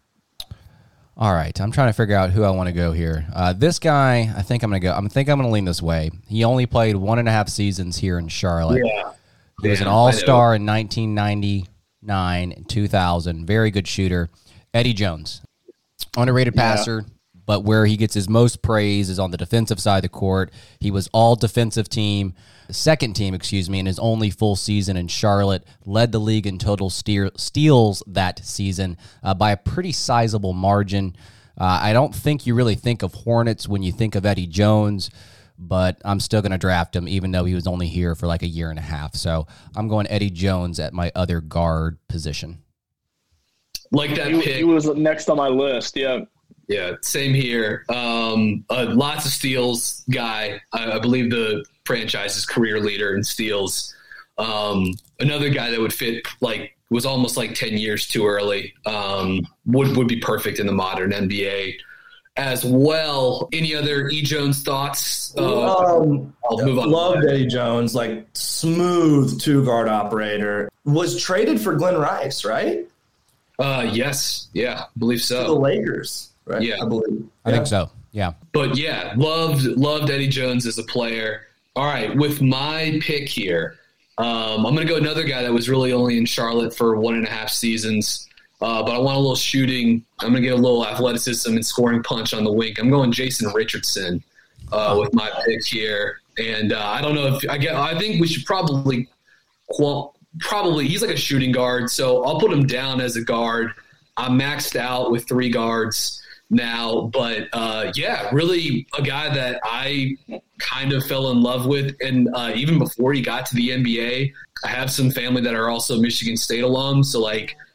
All right, I'm trying to figure out who I want to go here. Uh, this guy, I think I'm gonna go. I think I'm gonna lean this way. He only played one and a half seasons here in Charlotte. Yeah. He was yeah, an All-Star in nineteen ninety-nine and two thousand. Very good shooter. Eddie Jones, underrated passer, yeah. but where he gets his most praise is on the defensive side of the court. He was all defensive team, second team, excuse me, in his only full season in Charlotte, led the league in total steer, steals that season uh, by a pretty sizable margin. Uh, I don't think you really think of Hornets when you think of Eddie Jones, but I'm still going to draft him even though he was only here for like a year and a half. So I'm going Eddie Jones at my other guard position. Like that he, pick. He was next on my list, yeah. Yeah, same here. Um, uh, lots of steals guy. I, I believe the franchise's career leader in steals. Um, another guy that would fit, like, was almost like ten years too early. Um, would would be perfect in the modern N B A as well. Any other E. Jones thoughts? Uh, um, I'll move on. Loved Eddie Jones, like smooth two guard operator. Was traded for Glenn Rice, right? Uh, yes. Yeah, I believe so. To the Lakers, right? Yeah. I believe. I yeah. think so, yeah. But, yeah, loved loved Eddie Jones as a player. All right, with my pick here, um, I'm going to go another guy that was really only in Charlotte for one and a half seasons, uh, but I want a little shooting. I'm going to get a little athleticism and scoring punch on the wing. I'm going Jason Richardson uh, with my pick here. And uh, I don't know if – I get. I think we should probably qual- – Probably. He's like a shooting guard, so I'll put him down as a guard. I'm maxed out with three guards now, but uh, yeah, really a guy that I kind of fell in love with. And uh, even before he got to the N B A, I have some family that are also Michigan State alums, so like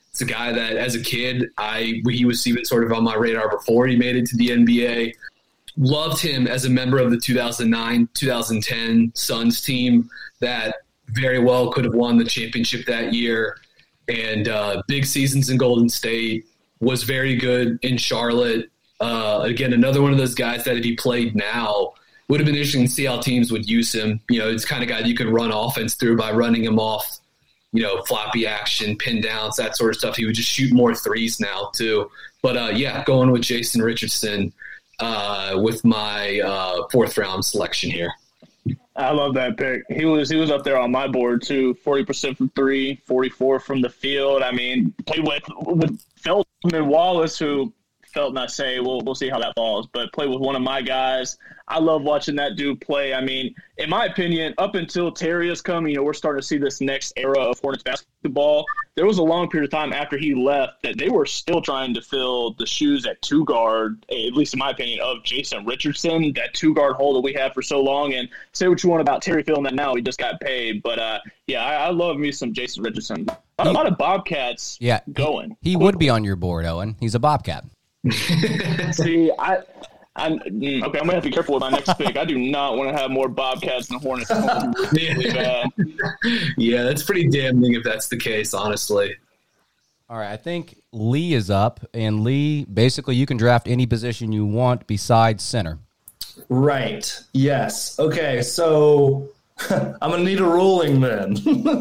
It's a guy that, as a kid, I he was even sort of on my radar before he made it to the N B A. Loved him as a member of the two thousand nine two thousand ten Suns team that very well could have won the championship that year. And uh, big seasons in Golden State, was very good in Charlotte. Uh, again, another one of those guys that if he played now, would have been interesting to see how teams would use him. You know, it's the kind of guy you could run offense through by running him off, you know, floppy action, pin downs, that sort of stuff. He would just shoot more threes now too. But uh, yeah, going with Jason Richardson uh, with my uh, fourth round selection here. I love that pick. He was he was up there on my board too. forty percent from three, forty-four from the field. I mean, played with with Felton and Wallace, who Felton I say we'll we'll see how that falls, but played with one of my guys. I love watching that dude play. I mean, in my opinion, up until Terry has come, you know, we're starting to see this next era of Hornets basketball. There was a long period of time after he left that they were still trying to fill the shoes at two guard, at least in my opinion, of Jason Richardson, that two guard hole that we had for so long. And say what you want about Terry filling that now, he just got paid. But uh, yeah, I, I love me some Jason Richardson. A lot of Bobcats yeah, going. He, he would be on your board, Owen. He's a Bobcat. See, I. I'm, okay, I'm gonna have to be careful with my next pick. I do not want to have more Bobcats than Hornets. Really bad. Yeah, that's pretty damning if that's the case, honestly. All right, I think Lee is up, and Lee, basically you can draft any position you want besides center. Right. Yes. Okay, so I'm gonna need a ruling then.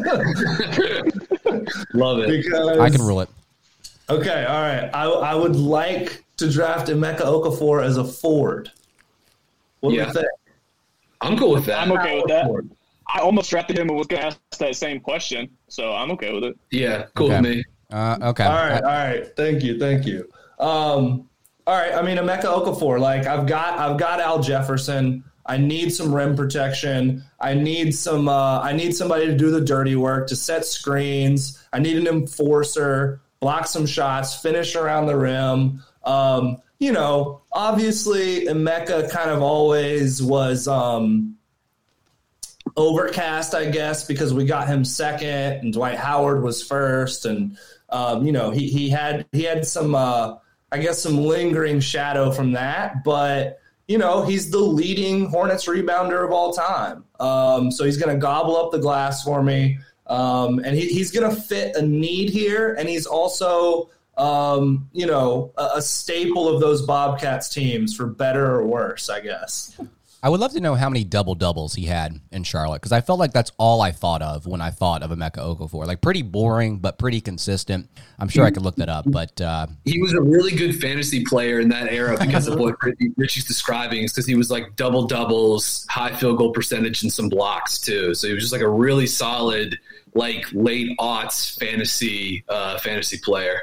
Love it. Because, I can rule it. Okay, all right. I I would like to draft Emeka Okafor as a forward. What yeah. do you think? I'm cool with that. I'm okay with that. I almost drafted him and was going to ask that same question, so I'm okay with it. Yeah, cool okay. with me. Uh, okay. All right, all right. Thank you, thank you. Um, all right. I mean, Emeka Okafor. Like, I've got, I've got Al Jefferson. I need some rim protection. I need some. Uh, I need somebody to do the dirty work, to set screens. I need an enforcer, block some shots, finish around the rim. Um, you know, obviously Emeka kind of always was um, overcast, I guess, because we got him second and Dwight Howard was first. And, um, you know, he, he had he had some, uh, I guess, some lingering shadow from that. But, you know, he's the leading Hornets rebounder of all time. Um, so he's going to gobble up the glass for me. Um, and he, he's going to fit a need here. And he's also – Um, you know, a, a staple of those Bobcats teams, for better or worse, I guess. I would love to know how many double-doubles he had in Charlotte, because I felt like that's all I thought of when I thought of Emeka Okafor. Like, pretty boring, but pretty consistent. I'm sure I could look that up, but... Uh, he was a really good fantasy player in that era because of what Richie's describing, because he was like double-doubles, high field goal percentage, and some blocks, too. So he was just like a really solid, like, late-aughts fantasy uh, fantasy player.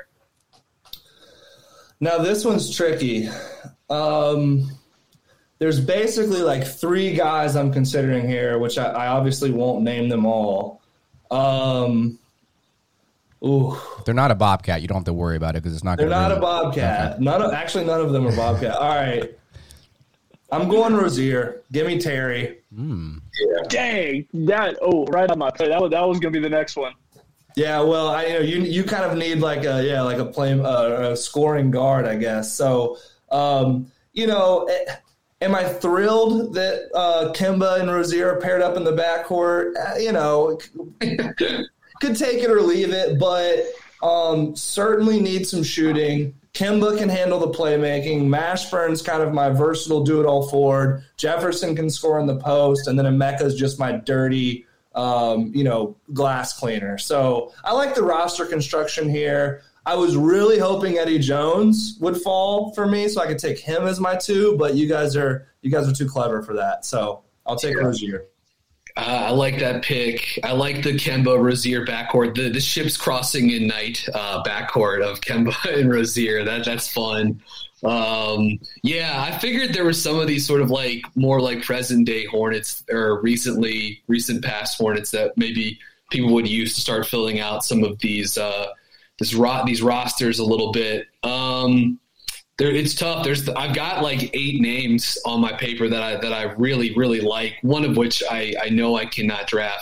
Now, this one's tricky. Um, there's basically like three guys I'm considering here, which I, I obviously won't name them all. Um, ooh. If they're not a Bobcat, you don't have to worry about it because it's not They're gonna not ruin a Bobcat. Okay. None of, actually, none of them are Bobcat. All right. I'm going Rozier. Give me Terry. Mm. Yeah. Dang. That, oh, right on my plate. That was, that was going to be the next one. Yeah, well, I you know you you kind of need like a yeah like a play uh, a scoring guard, I guess. So um, you know, am I thrilled that uh, Kemba and Rozier are paired up in the backcourt? Uh, you know, could take it or leave it, but um, certainly need some shooting. Kemba can handle the playmaking. Mashburn's kind of my versatile do-it-all forward. Jefferson can score in the post, and then Emeka's just my dirty. Um, you know, glass cleaner. So I like the roster construction here. I was really hoping Eddie Jones would fall for me so I could take him as my two, but you guys are you guys are too clever for that. So I'll take yeah. Rozier. Uh, I like that pick. I like the Kemba Rozier backcourt. The the ships crossing in night uh, backcourt of Kemba and Rozier. That that's fun. Um, yeah, I figured there were some of these sort of like more like present day Hornets or recently recent past Hornets that maybe people would use to start filling out some of these uh, this ro- these rosters a little bit. Um, there, it's tough. There's the, I've got like eight names on my paper that I that I really really like. One of which I I know I cannot draft.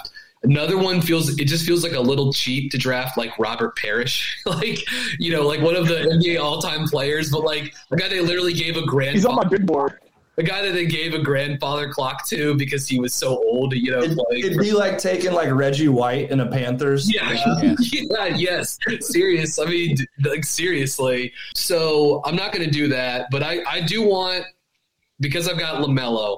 Another one feels it just feels like a little cheap to draft like Robert Parrish, like you know, like one of the N B A all-time players, but like a guy they literally gave a grandfather. He's on my big board. A guy that they gave a grandfather clock to because he was so old, you know. It'd, like, it'd be like taking like Reggie White in a Panthers. Yeah, yeah. yeah yes, serious. I mean, like seriously. So I'm not going to do that, but I I do want, because I've got LaMelo,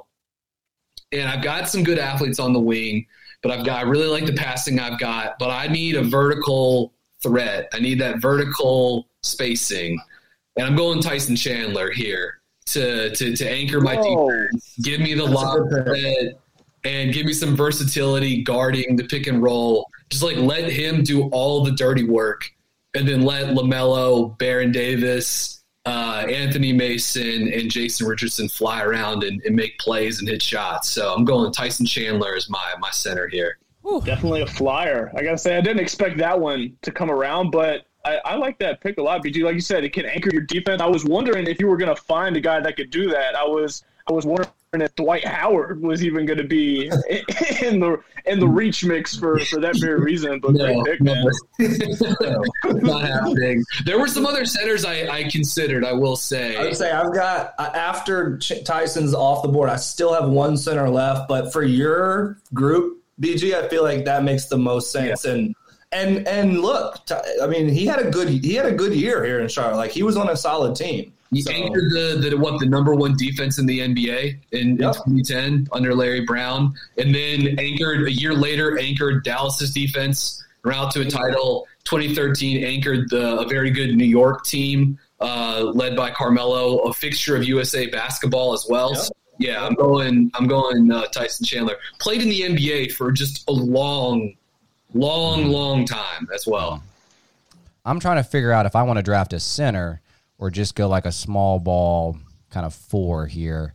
and I've got some good athletes on the wing. But I've got, I really like the passing I've got, but I need a vertical threat. I need that vertical spacing. And I'm going Tyson Chandler here to to, to anchor my defense, give me the lob threat, and give me some versatility guarding the pick and roll. Just like let him do all the dirty work, and then let LaMelo, Baron Davis, Uh, Anthony Mason, and Jason Richardson fly around and, and make plays and hit shots. So I'm going Tyson Chandler as my my center here. Ooh. Definitely a flyer. I gotta say, I didn't expect that one to come around, but I, I like that pick a lot. B G, like you said, it can anchor your defense. I was wondering if you were gonna find a guy that could do that. I was I was wondering if Dwight Howard was even going to be in the in the reach mix for, for that very reason. But no, great pick, man. No, not happening. There were some other centers I, I considered, I will say. I would say I've got, after Tyson's off the board, I still have one center left. But for your group, B G, I feel like that makes the most sense. Yeah. And and and look, I mean, he had a good he had a good year here in Charlotte. Like, he was on a solid team. He so, anchored the, the what the number one defense in the N B A in, yep. in twenty ten under Larry Brown, and then anchored a year later anchored Dallas's defense route to a title. twenty thirteen anchored the a very good New York team uh, led by Carmelo, a fixture of U S A basketball as well. Yep. So, yeah, I'm going. I'm going uh, Tyson Chandler. Played in the N B A for just a long, long, long time as well. I'm trying to figure out if I want to draft a center or just go like a small ball kind of four here.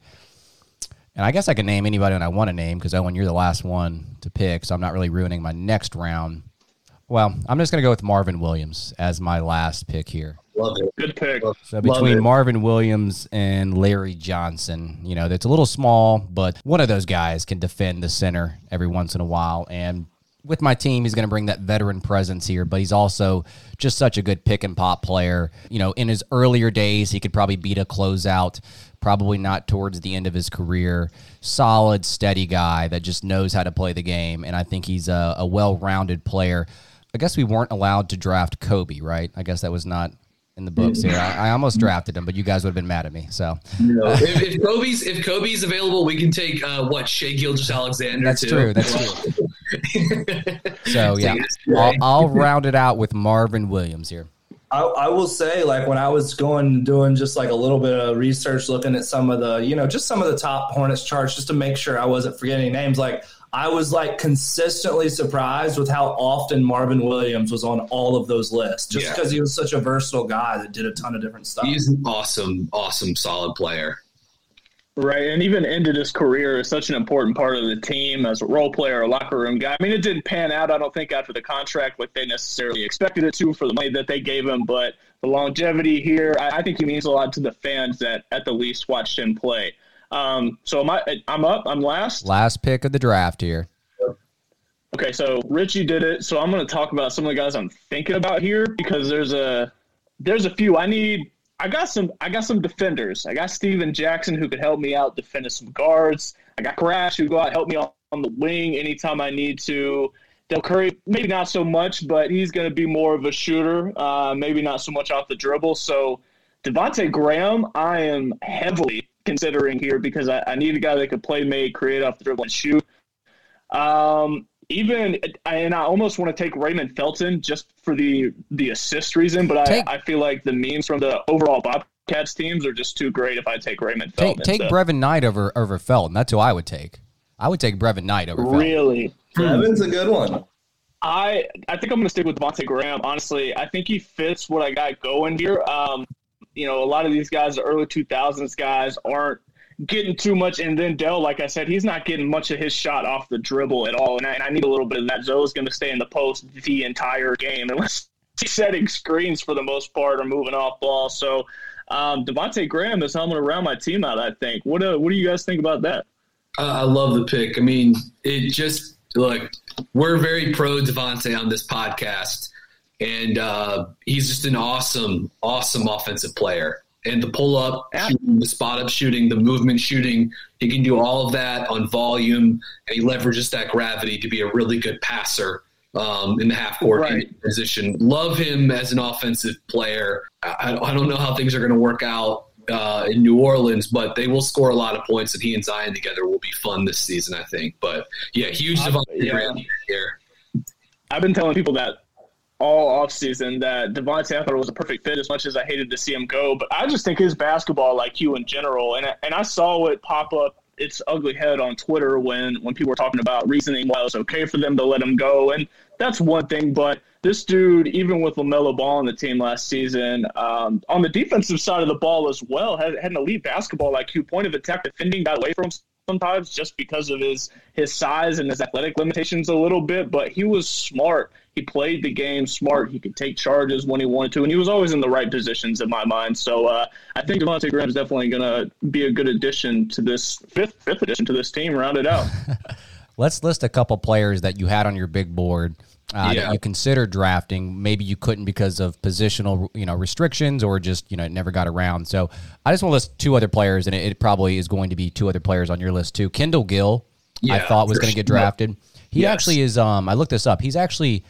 And I guess I can name anybody that I want to name because, Owen, you're the last one to pick, so I'm not really ruining my next round. Well, I'm just going to go with Marvin Williams as my last pick here. Love it. Good pick. So between Marvin Williams and Larry Johnson, you know, that's a little small, but one of those guys can defend the center every once in a while. And with my team, he's going to bring that veteran presence here, but he's also just such a good pick and pop player. You know, in his earlier days, he could probably beat a closeout, probably not towards the end of his career. Solid, steady guy that just knows how to play the game, and I think he's a, a well-rounded player. I guess we weren't allowed to draft Kobe, right? I guess that was not in the books here. I, I almost drafted him, but you guys would have been mad at me. So no. if, if Kobe's if Kobe's available, we can take uh, what Shai Gilgeous-Alexander. That's too. true. That's true. So yeah, I'll, I'll round it out with Marvin Williams here. I, I will say, like, when I was going doing just like a little bit of research, looking at some of the, you know, just some of the top Hornets charts, just to make sure I wasn't forgetting names. Like, I was like consistently surprised with how often Marvin Williams was on all of those lists, just because yeah. he was such a versatile guy that did a ton of different stuff. He's an awesome, awesome, solid player. Right, and even ended his career as such an important part of the team as a role player, a locker room guy. I mean, it didn't pan out, I don't think, after the contract like they necessarily expected it to for the money that they gave him, but the longevity here, I, I think he means a lot to the fans that at the least watched him play. Um, so am I, I'm up, I'm last. Last pick of the draft here. Okay, so Richie did it, so I'm going to talk about some of the guys I'm thinking about here because there's a there's a few. I need – I got some I got some defenders. I got Steven Jackson who could help me out defending some guards. I got Crash who go out and help me on, on the wing anytime I need to. Del Curry, maybe not so much, but he's going to be more of a shooter, uh, maybe not so much off the dribble. So Devontae Graham, I am heavily considering here because I, I need a guy that could play, make, create off the dribble, and shoot. Um, even and I almost want to take Raymond Felton just for the the assist reason, but take, I, I feel like the memes from the overall Bobcats teams are just too great if I take Raymond Felton. Take, take Brevin Knight over over Felton. That's who I would take. I would take Brevin Knight over Felton. Really? Brevin's a good one. I I think I'm going to stick with Devontae Graham. Honestly, I think he fits what I got going here. Um, you know, a lot of these guys, the early two thousands guys, aren't getting too much. And then Dell, like I said, he's not getting much of his shot off the dribble at all. And I, and I need a little bit of that. Zoe's going to stay in the post the entire game unless he's setting screens for the most part or moving off ball. So um, Devontae Graham is how I'm going to round my team out, I think. What, uh, what do you guys think about that? Uh, I love the pick. I mean, it just look, we're very pro Devontae on this podcast, and uh, he's just an awesome, awesome offensive player. And the pull up, Yeah. shooting, the spot up shooting, the movement shooting, he can do all of that on volume, and he leverages that gravity to be a really good passer um, in the half court Right. position. Love him as an offensive player. I, I don't know how things are going to work out uh, in New Orleans, but they will score a lot of points, and he and Zion together will be fun this season, I think. But yeah, huge I- Devontae yeah. Graham here. I've been telling people that all offseason that Devontae I thought was a perfect fit as much as I hated to see him go. But I just think his basketball I Q in general, and and I saw it pop up its ugly head on Twitter when, when people were talking about reasoning why it was okay for them to let him go. And that's one thing. But this dude, even with LaMelo Ball on the team last season, um, on the defensive side of the ball as well, had, had an elite basketball I Q, point of attack defending, got away from him sometimes just because of his, his size and his athletic limitations a little bit. But he was smart. He played the game smart. He could take charges when he wanted to, and he was always in the right positions in my mind. So uh, I think Devontae Graham is definitely going to be a good addition to this fifth fifth addition to this team. Round it out. Let's list a couple players that you had on your big board uh, Yeah. that you considered drafting. Maybe you couldn't because of positional, you know, restrictions, or just, you know, it never got around. So I just want to list two other players, and it, it probably is going to be two other players on your list too. Kendall Gill, I Yeah, thought was for going to get sure. drafted. He Yes. actually is. Um, I looked this up. He's actually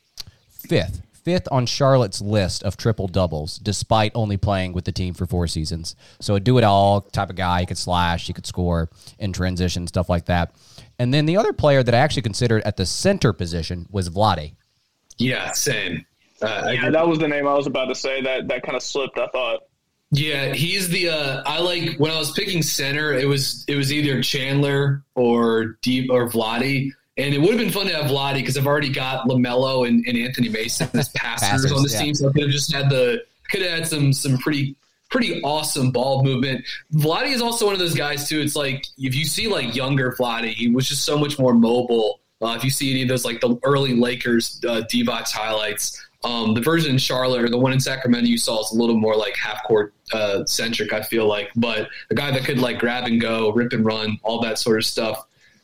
fifth. Fifth on Charlotte's list of triple doubles, despite only playing with the team for four seasons. So a do-it-all type of guy. He could slash, he could score in transition, stuff like that. And then the other player that I actually considered at the center position was Vlade. Yeah, same. Uh, I Yeah, agree. that was the name I was about to say. That that kind of slipped, I thought. Yeah, he's the. Uh, I like when I was picking center. It was it was either Chandler or Deep or Vlade, and it would have been fun to have Vlade because I've already got LaMelo and, and Anthony Mason as passers, Passers, on this yeah. team, so I could have just had the could have had some some pretty pretty awesome ball movement. Vlade is also one of those guys too. It's like if you see like younger Vlade, he was just so much more mobile. Uh, if you see any of those like the early Lakers uh, D-Box highlights. Um, the version in Charlotte or the one in Sacramento you saw is a little more like half court uh, centric, I feel like, but a guy that could like grab and go, rip and run, all that sort of stuff.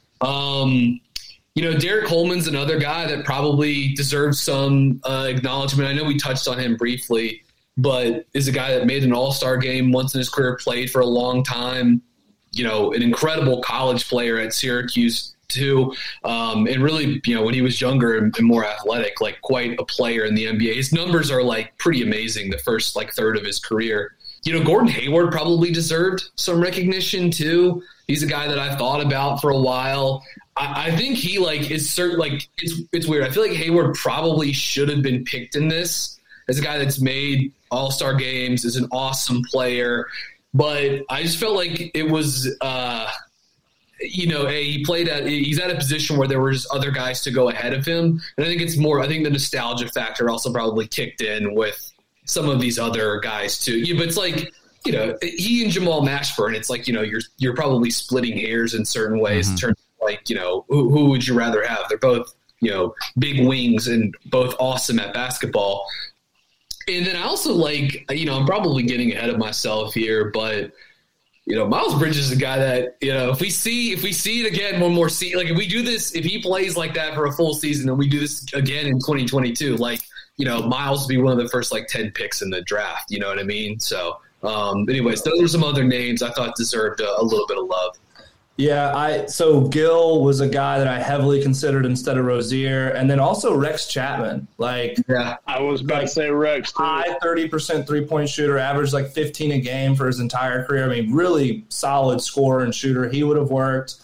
Um, you know, Derek Coleman's another guy that probably deserves some uh, acknowledgement. I know we touched on him briefly, but is a guy that made an all-star game once in his career, played for a long time, you know, an incredible college player at Syracuse too. Um, and really, you know, when he was younger and, and more athletic, like quite a player in the N B A. His numbers are like pretty amazing the first like third of his career. You know, Gordon Hayward probably deserved some recognition too. He's a guy that I've thought about for a while. I, I think he like is certain like it's it's weird. I feel like Hayward probably should have been picked in this as a guy that's made all-star games, is an awesome player. But I just felt like it was uh you know, a, he played at, he's at a position where there was other guys to go ahead of him. And I think it's more, I think the nostalgia factor also probably kicked in with some of these other guys too. Yeah, but it's like, you know, he and Jamal Mashburn, it's like, you know, you're, you're probably splitting hairs in certain ways in terms of like, you know, who, who would you rather have? They're both, you know, big wings and both awesome at basketball. And then I also like, you know, I'm probably getting ahead of myself here, but you know, Miles Bridges is a guy that, you know, if we see if we see it again one more season, like if we do this, if he plays like that for a full season and we do this again in twenty twenty-two, like, you know, Miles will be one of the first like ten picks in the draft. You know what I mean? So, um, anyways, those are some other names I thought deserved a, a little bit of love. Yeah, I so Gill was a guy that I heavily considered instead of Rozier, and then also Rex Chapman. Like, yeah, I was about like, to say Rex too. High thirty percent three point shooter, averaged like fifteen a game for his entire career. I mean, really solid scorer and shooter. He would have worked.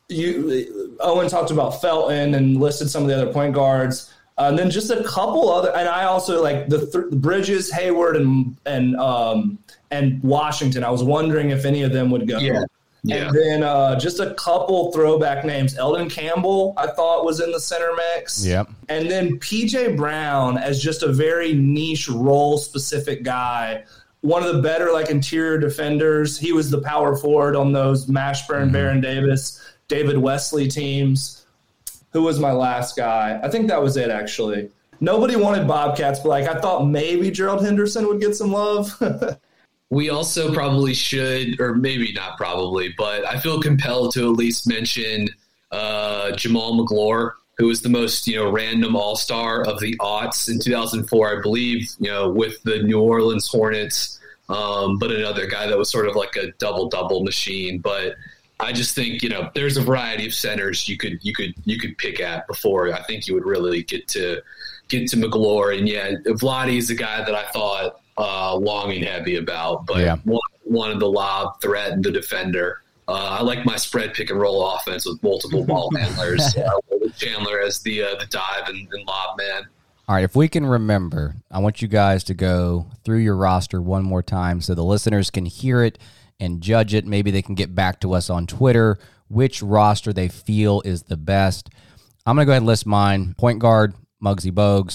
You Owen talked about Felton and listed some of the other point guards, uh, and then just a couple other. And I also like the, th- the Bridges, Hayward, and and um, and Washington. I was wondering if any of them would go. Yeah. Yeah. And then uh, just a couple throwback names. Eldon Campbell, I thought, was in the center mix. Yep. And then P J Brown as just a very niche role-specific guy. One of the better, like, interior defenders. He was the power forward on those Mashburn, Mm-hmm. Baron Davis, David Wesley teams. Who was my last guy? I think that was it, actually. Nobody wanted Bobcats, but, like, I thought maybe Gerald Henderson would get some love. We also probably should, or maybe not probably, but I feel compelled to at least mention uh, Jamal McGlure, who was the most, you know, random all-star of the aughts in two thousand four, I believe, you know, with the New Orleans Hornets, um, but another guy that was sort of like a double-double machine. But I just think, you know, there's a variety of centers you could you could you could pick at before I think you would really get to get to McGlure. And yeah, Vlade is a guy that I thought uh, long and heavy about, but yeah. one, one of the lob threat and the defender. Uh, I like my spread pick and roll offense with multiple ball handlers. uh, with Chandler as the uh, the dive and, and lob man. All right, if we can remember, I want you guys to go through your roster one more time so the listeners can hear it and judge it. Maybe they can get back to us on Twitter which roster they feel is the best. I'm going to go ahead and list mine. Point guard, Muggsy Bogues.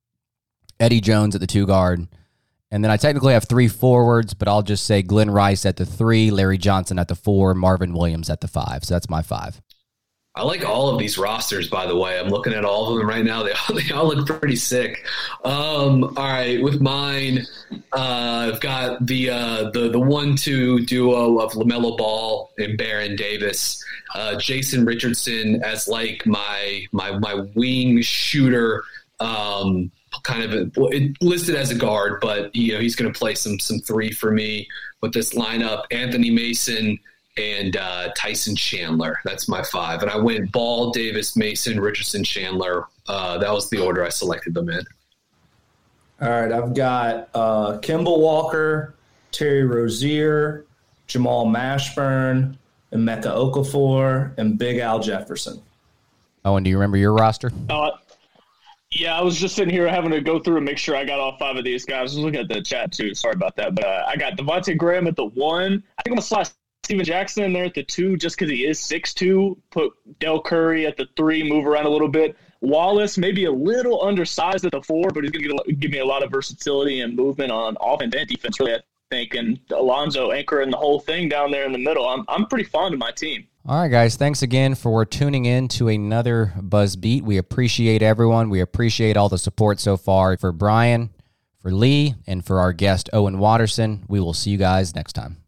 Eddie Jones at the two guard. And then I technically have three forwards, but I'll just say Glenn Rice at the three, Larry Johnson at the four, Marvin Williams at the five. So that's my five. I like all of these rosters, by the way. I'm looking at all of them right now. They all, they all look pretty sick. Um, all right, with mine, uh, I've got the uh, the the one two duo of LaMelo Ball and Baron Davis. Uh, Jason Richardson as like my my my wing shooter. Um, kind of a, it listed as a guard, but you know he's going to play some some three for me with this lineup. Anthony Mason and uh, Tyson Chandler. That's my five. And I went Ball, Davis, Mason, Richardson, Chandler. Uh, that was the order I selected them in. All right, I've got uh, Kemba Walker, Terry Rozier, Jamal Mashburn, Emeka Okafor, and Big Al Jefferson. Oh, and do you remember your roster? Uh, yeah, I was just sitting here having to go through and make sure I got all five of these guys. I was looking at the chat, too. Sorry about that. But uh, I got Devontae Graham at the one. I think I'm going to slide Steven Jackson in there at the two just because he is six two. Put Del Curry at the three, move around a little bit. Wallace maybe a little undersized at the four, but he's going to give me a lot of versatility and movement on offense and defense, really, I think. And Alonzo anchoring the whole thing down there in the middle. I'm I'm pretty fond of my team. All right, guys. Thanks again for tuning in to another Buzz Beat. We appreciate everyone. We appreciate all the support so far. For Brian, for Lee, and for our guest, Owen Watterson, we will see you guys next time.